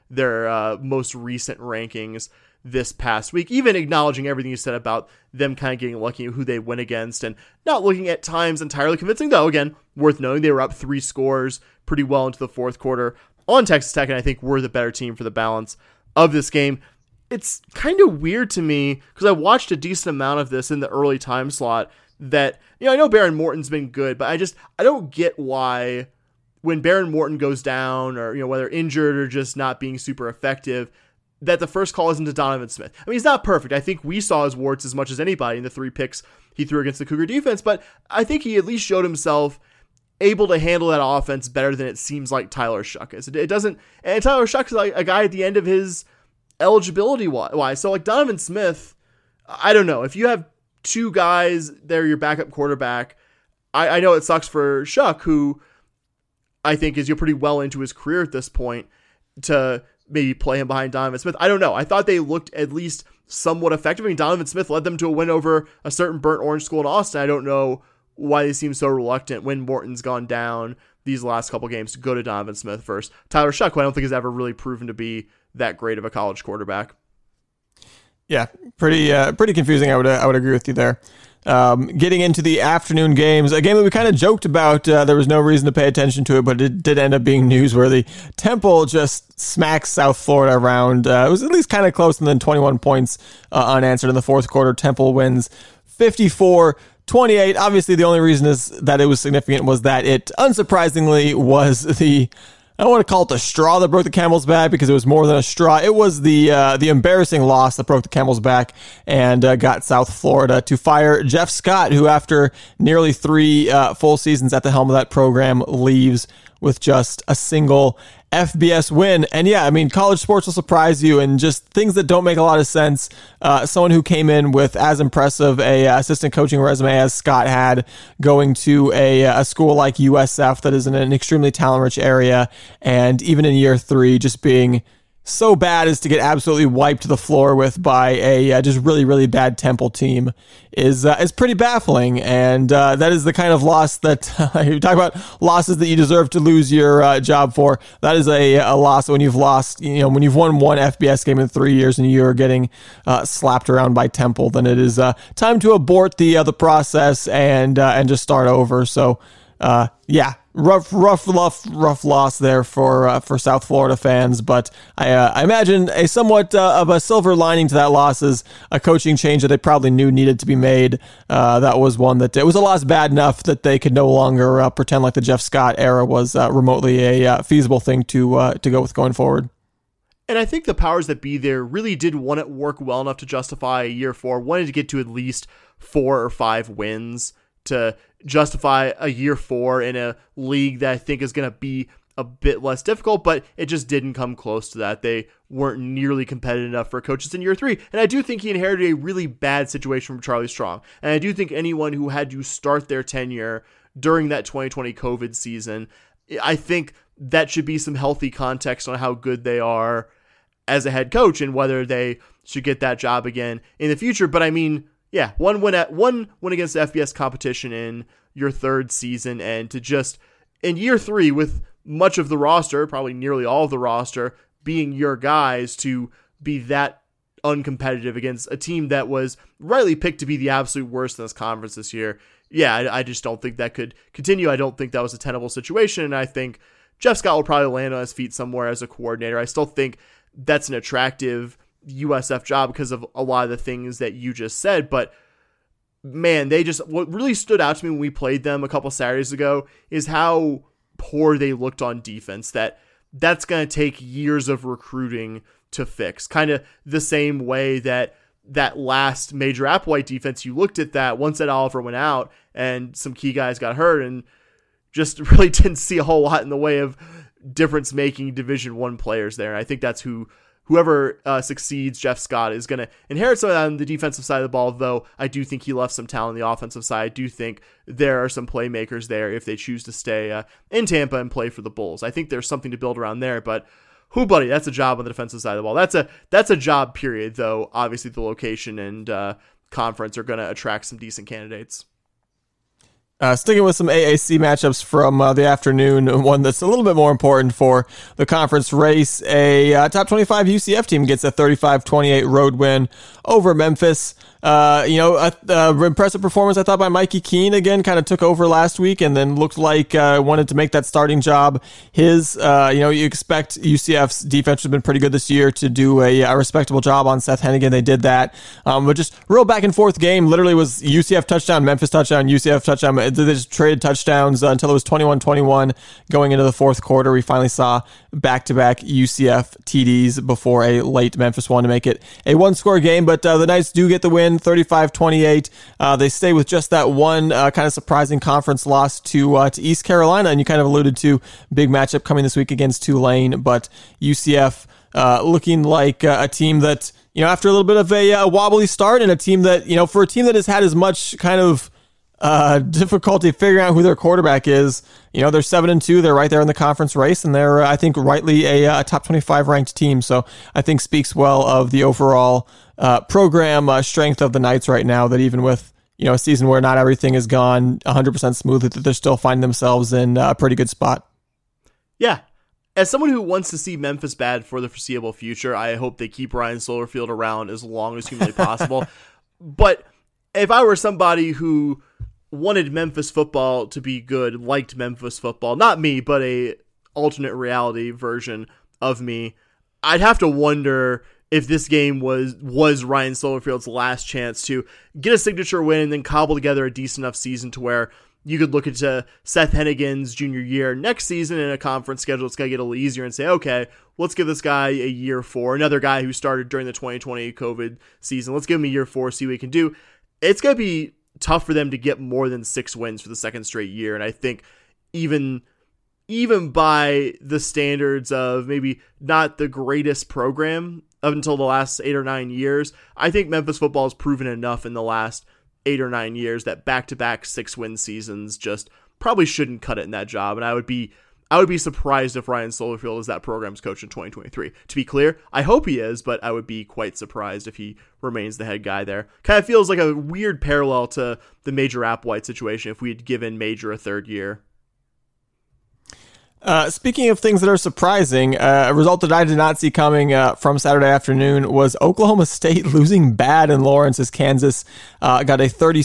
their most recent rankings this past week, even acknowledging everything you said about them kind of getting lucky who they went against and not looking at times entirely convincing, though, again, worth noting they were up 3 scores pretty well into the fourth quarter on Texas Tech, and I think we're the better team for the balance of this game. It's kind of weird to me because I watched a decent amount of this in the early time slot that, I know Baron Morton's been good, but I don't get why when Baron Morton goes down or, whether injured or just not being super effective, that the first call isn't to Donovan Smith. I mean, he's not perfect. I think we saw his warts as much as anybody in the 3 picks he threw against the Cougar defense, but I think he at least showed himself able to handle that offense better than it seems like Tyler Shuck is. It doesn't, and Tyler Shuck is like a guy at the end of his eligibility wise. So like Donovan Smith, I don't know. If you have 2 guys there, your backup quarterback, I know it sucks for Shuck, who I think is pretty well into his career at this point, to maybe play him behind Donovan Smith. I don't know. I thought they looked at least somewhat effective. I mean, Donovan Smith led them to a win over a certain burnt orange school in Austin. I don't know why they seem so reluctant when Morton's gone down these last couple games to go to Donovan Smith first. Tyler Shuck, who I don't think has ever really proven to be that great of a college quarterback. Yeah, pretty confusing. I would agree with you there. Getting into the afternoon games, a game that we kind of joked about, there was no reason to pay attention to it, but it did end up being newsworthy. Temple just smacks South Florida around. It was at least kind of close, and then 21 points unanswered in the fourth quarter. Temple wins 54-28. Obviously, the only reason is that it was significant was that it, unsurprisingly, was I don't want to call it the straw that broke the camel's back because it was more than a straw. It was the embarrassing loss that broke the camel's back and got South Florida to fire Jeff Scott, who after nearly 3 full seasons at the helm of that program leaves with just a single FBS win. And yeah, I mean, college sports will surprise you and just things that don't make a lot of sense. Someone who came in with as impressive a assistant coaching resume as Scott had, going to a school like USF that is in an extremely talent-rich area, and even in year 3, just being so bad as to get absolutely wiped to the floor with by a just really, really bad Temple team is pretty baffling. And that is the kind of loss that you talk about losses that you deserve to lose your job for. That is a loss when you've lost, when you've won 1 FBS game in 3 years and you're getting slapped around by Temple, then it is time to abort the process and just start over. So yeah, rough loss there for South Florida fans, but I imagine a somewhat of a silver lining to that loss is a coaching change that they probably knew needed to be made. That was one that it was a loss bad enough that they could no longer pretend like the Jeff Scott era was remotely a feasible thing to go with going forward. And I think the powers that be there really did want it work well enough to justify year 4, wanted to get to at least 4 or 5 wins to justify a year 4 in a league that I think is going to be a bit less difficult, but it just didn't come close to that. They weren't nearly competitive enough for coaches in year 3. And I do think he inherited a really bad situation from Charlie Strong. And I do think anyone who had to start their tenure during that 2020 COVID season, I think that should be some healthy context on how good they are as a head coach and whether they should get that job again in the future. But I mean, yeah, one win against the FBS competition in your 3rd season, and to just in year 3 with much of the roster, probably nearly all of the roster, being your guys, to be that uncompetitive against a team that was rightly picked to be the absolute worst in this conference this year. Yeah, I just don't think that could continue. I don't think that was a tenable situation, and I think Jeff Scott will probably land on his feet somewhere as a coordinator. I still think that's an attractive USF job because of a lot of the things that you just said, but man, what really stood out to me when we played them a couple Saturdays ago is how poor they looked on defense. That's going to take years of recruiting to fix. Kind of the same way that last major Applewhite defense, you looked at that once Ed Oliver went out and some key guys got hurt and just really didn't see a whole lot in the way of difference making Division I players there. And I think that's whoever succeeds Jeff Scott is going to inherit some of that on the defensive side of the ball, though I do think he left some talent on the offensive side. I do think there are some playmakers there if they choose to stay in Tampa and play for the Bulls. I think there's something to build around there, but buddy, that's a job on the defensive side of the ball. That's a job, period, though obviously the location and conference are going to attract some decent candidates. Sticking with some AAC matchups from the afternoon, one that's a little bit more important for the conference race. A top 25 UCF team gets a 35-28 road win over Memphis. Impressive performance, I thought, by Mikey Keene. Again, kind of took over last week and then looked like wanted to make that starting job his. You expect UCF's defense has been pretty good this year to do a respectable job on Seth Hennigan. They did that. But just real back and forth game. Literally was UCF touchdown, Memphis touchdown, UCF touchdown. They just traded touchdowns until it was 21-21 going into the fourth quarter. We finally saw back-to-back UCF TDs before a late Memphis one to make it a one-score game. But the Knights do get the win. 35-28. They stay with just that one kind of surprising conference loss to East Carolina, and you kind of alluded to big matchup coming this week against Tulane, but UCF looking like a team that, after a little bit of a wobbly start, and a team that, for a team that has had as much kind of difficulty figuring out who their quarterback is, they're 7-2. They're right there in the conference race, and they're, I think, rightly a top 25 ranked team. So I think speaks well of the overall program strength of the Knights right now, that even with, a season where not everything has gone 100% smoothly, that they're still finding themselves in a pretty good spot. Yeah. As someone who wants to see Memphis bad for the foreseeable future, I hope they keep Ryan Silverfield around as long as humanly possible. But if I were somebody who wanted Memphis football to be good, liked Memphis football, not me, but a alternate reality version of me, I'd have to wonder if this game was Ryan Silverfield's last chance to get a signature win and then cobble together a decent enough season to where you could look into Seth Hennigan's junior year next season in a conference schedule. It's going to get a little easier and say, okay, let's give this guy a year 4. Another guy who started during the 2020 COVID season. Let's give him a year 4, see what he can do. It's going to be tough for them to get more than 6 wins for the second straight year. And I think even by the standards of maybe not the greatest program up until the last 8 or 9 years, I think Memphis football has proven enough in the last 8 or 9 years that back-to-back 6-win seasons just probably shouldn't cut it in that job. And I would be surprised if Ryan Silverfield is that program's coach in 2023. To be clear, I hope he is, but I would be quite surprised if he remains the head guy there. Kind of feels like a weird parallel to the Major Applewhite situation if we had given Major a third year. Speaking of things that are surprising, a result that I did not see coming from Saturday afternoon was Oklahoma State losing bad in Lawrence as Kansas got a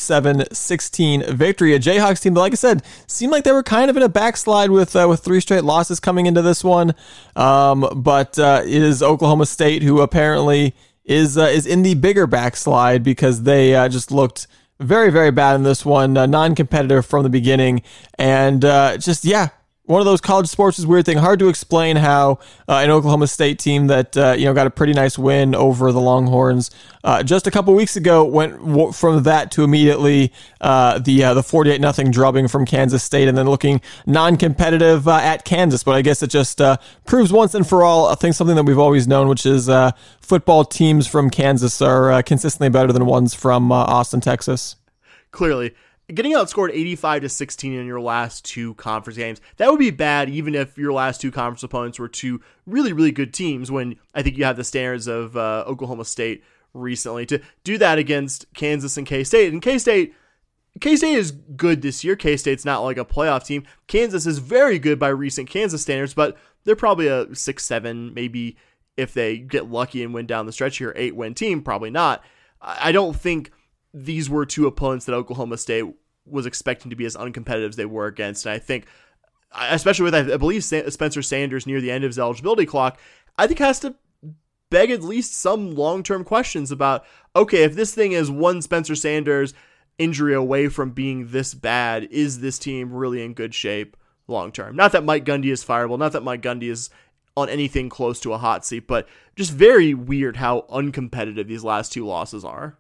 37-16 victory. A Jayhawks team that, like I said, seemed like they were kind of in a backslide with 3 straight losses coming into this one. But it is Oklahoma State who apparently is in the bigger backslide because they just looked very, very bad in this one, non-competitive from the beginning, and one of those college sports is a weird thing. Hard to explain how an Oklahoma State team that got a pretty nice win over the Longhorns just a couple weeks ago went from that to immediately the 48-0 drubbing from Kansas State, and then looking non-competitive at Kansas. But I guess it just proves once and for all, I think, something that we've always known, which is football teams from Kansas are consistently better than ones from Austin, Texas. Clearly. Getting outscored 85-16 in your last 2 conference games, that would be bad even if your last 2 conference opponents were 2 really, really good teams, when I think you have the standards of Oklahoma State recently. To do that against Kansas and K-State, and K-State is good this year. K-State's not like a playoff team. Kansas is very good by recent Kansas standards, but they're probably a 6-7, maybe if they get lucky and win down the stretch here, 8-win team, probably not. I don't think these were 2 opponents that Oklahoma State was expecting to be as uncompetitive as they were against. And I think, especially with, I believe, Spencer Sanders near the end of his eligibility clock, I think has to beg at least some long-term questions about, okay, if this thing is one Spencer Sanders injury away from being this bad, is this team really in good shape long-term? Not that Mike Gundy is fireable, not that Mike Gundy is on anything close to a hot seat, but just very weird how uncompetitive these last 2 losses are.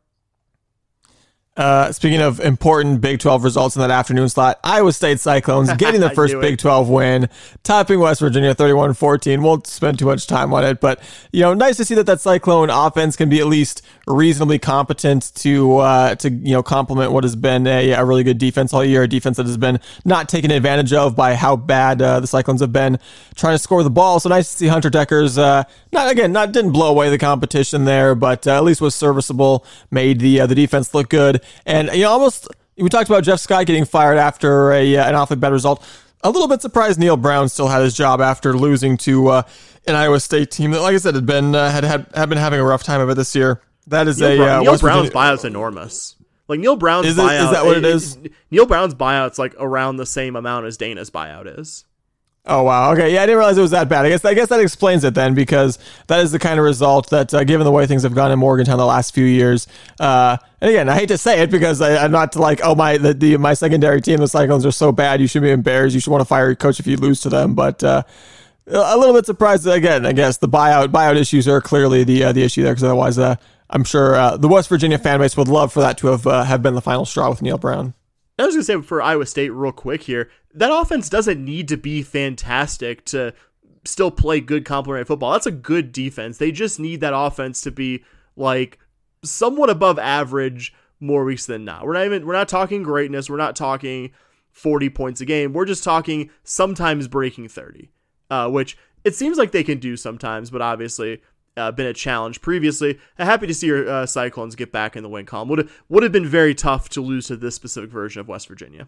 Speaking of important Big 12 results in that afternoon slot, Iowa State Cyclones getting the first Big 12 win, topping West Virginia 31-14. Won't spend too much time on it, but nice to see that Cyclone offense can be at least reasonably competent to complement what has been a really good defense all year, a defense that has been not taken advantage of by how bad the Cyclones have been trying to score the ball. So nice to see Hunter Deckers didn't blow away the competition there, but at least was serviceable, made the defense look good. And almost we talked about Jeff Scott getting fired after an awfully bad result. A little bit surprised Neil Brown still had his job after losing to an Iowa State team that, like I said, had been having a rough time of it this year. That is Neil Brown's buyout's enormous. Like Neil Brown's buyout, is that what it is? Neil Brown's buyout's like around the same amount as Dana's buyout is. Oh, wow. Okay. Yeah, I didn't realize it was that bad. I guess that explains it then, because that is the kind of result that, given the way things have gone in Morgantown the last few years, and again, I hate to say it because I'm not like, oh, my secondary team, the Cyclones, are so bad, you should be embarrassed, you should want to fire your coach if you lose to them, but a little bit surprised that, again, I guess the buyout issues are clearly the issue there, because otherwise, I'm sure the West Virginia fan base would love for that to have been the final straw with Neil Brown. I was going to say for Iowa State real quick here, that offense doesn't need to be fantastic to still play good complementary football. That's a good defense. They just need that offense to be like somewhat above average more weeks than not. We're not talking greatness. We're not talking 40 points a game. We're just talking sometimes breaking 30, which it seems like they can do sometimes, but obviously been a challenge previously. Happy to see your Cyclones get back in the win column. Would have been very tough to lose to this specific version of West Virginia.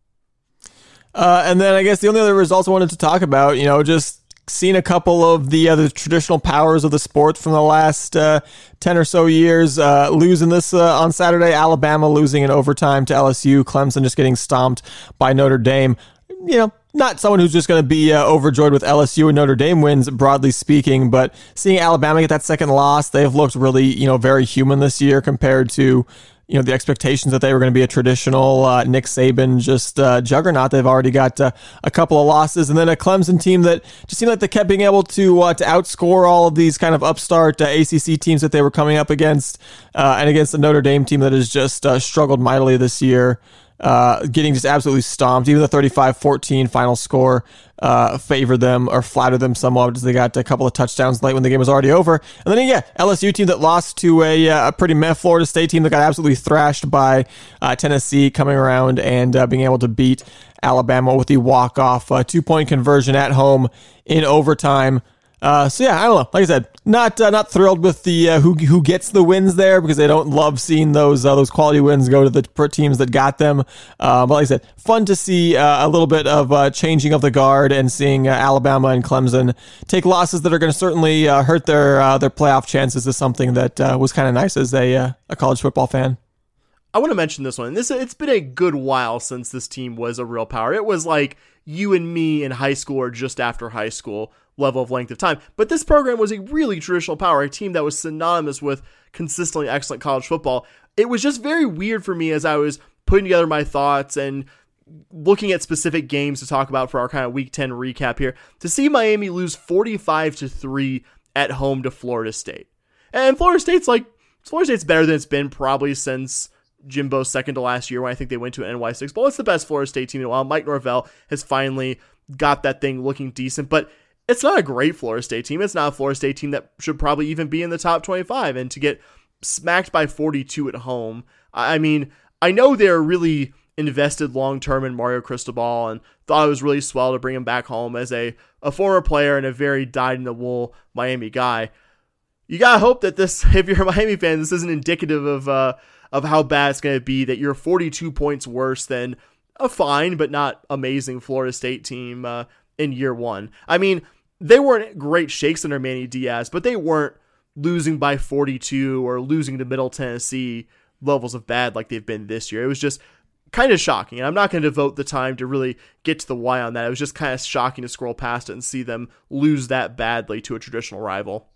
And then I guess the only other results I wanted to talk about, just seeing a couple of the traditional powers of the sport from the last 10 or so years losing this on Saturday. Alabama losing in overtime to LSU. Clemson just getting stomped by Notre Dame. Not someone who's just going to be overjoyed with LSU and Notre Dame wins, broadly speaking, but seeing Alabama get that second loss, they've looked really, very human this year compared to, the expectations that they were going to be a traditional Nick Saban just juggernaut. They've already got a couple of losses, and then a Clemson team that just seemed like they kept being able to outscore all of these kind of upstart ACC teams that they were coming up against, and against the Notre Dame team that has just struggled mightily this year. Getting just absolutely stomped. Even the 35-14 final score favored them or flattered them somewhat, because they got a couple of touchdowns late when the game was already over. And then, LSU team that lost to a pretty meh Florida State team that got absolutely thrashed by Tennessee, coming around and being able to beat Alabama with the walk-off 2-point conversion at home in overtime. I don't know. Like I said, not thrilled with the who gets the wins there, because they don't love seeing those quality wins go to the teams that got them. But like I said, fun to see a little bit of changing of the guard and seeing Alabama and Clemson take losses that are going to certainly hurt their playoff chances is something that was kind of nice as a college football fan. I want to mention this one. It's been a good while since this team was a real power. It was like you and me in high school or just after high school level of length of time. But this program was a really traditional power, a team that was synonymous with consistently excellent college football. It was just very weird for me as I was putting together my thoughts and looking at specific games to talk about for our kind of Week 10 recap here, to see Miami lose 45-3 at home to Florida State. And Florida State's better than it's been probably since Jimbo's second to last year, when I think they went to an NY6 Bowl. It's the best Florida State team in a while. Mike Norvell has finally got that thing looking decent, but it's not a great Florida State team. It's not a Florida State team that should probably even be in the top 25. And to get smacked by 42 at home, I mean, I know they're really invested long-term in Mario Cristobal and thought it was really swell to bring him back home as a former player and a very dyed-in-the-wool Miami guy. You gotta hope that this, if you're a Miami fan, this isn't indicative of how bad it's going to be, that you're 42 points worse than a fine but not amazing Florida State team in year one. I mean, they weren't great shakes under Manny Diaz, but they weren't losing by 42 or losing to Middle Tennessee levels of bad like they've been this year. It was just kind of shocking, and I'm not going to devote the time to really get to the why on that. It was just kind of shocking to scroll past it and see them lose that badly to a traditional rival.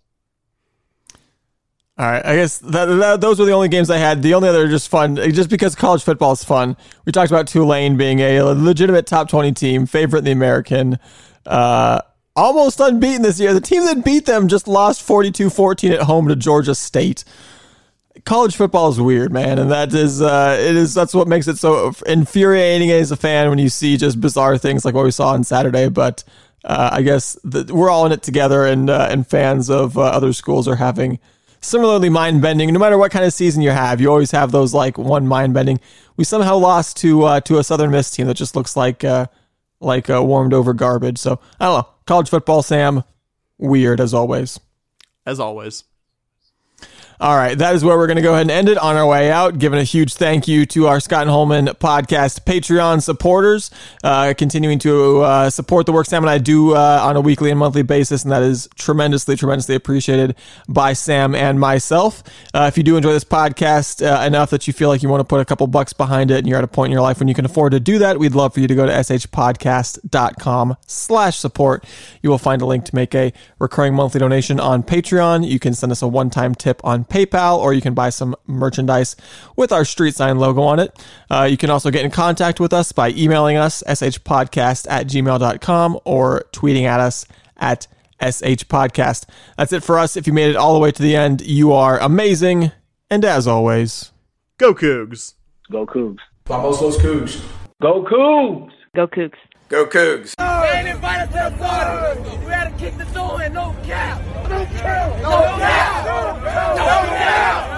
All right, I guess those were the only games I had. The only other just fun, just because college football is fun. We talked about Tulane being a legitimate top 20 team, favorite in the American, almost unbeaten this year. The team that beat them just lost 42-14 at home to Georgia State. College football is weird, man, and that's what makes it so infuriating as a fan when you see just bizarre things like what we saw on Saturday. But I guess we're all in it together, and fans of other schools are having similarly mind-bending. No matter what kind of season you have, you always have those like one mind-bending. We somehow lost to a Southern Miss team that just looks like warmed over garbage. So I don't know. College football, Sam, weird as always. As always. All right, that is where we're going to go ahead and end it on our way out, giving a huge thank you to our Scott and Holman podcast Patreon supporters, continuing to support the work Sam and I do on a weekly and monthly basis, and that is tremendously, tremendously appreciated by Sam and myself. If you do enjoy this podcast enough that you feel like you want to put a couple bucks behind it and you're at a point in your life when you can afford to do that, we'd love for you to go to shpodcast.com/support. You will find a link to make a recurring monthly donation on Patreon. You can send us a one-time tip on PayPal, or you can buy some merchandise with our street sign logo on it. You can also get in contact with us by emailing us, shpodcast@gmail.com, or tweeting at us at shpodcast. That's it for us. If you made it all the way to the end, you are amazing. And as always, go Cougs. Go Cougs. Vamos los Cougs. Go Cougs. Go Cougs. Go Cougs. We ain't invited to the party. We had to kick the door in. No cap. No cap. No cap. No cap.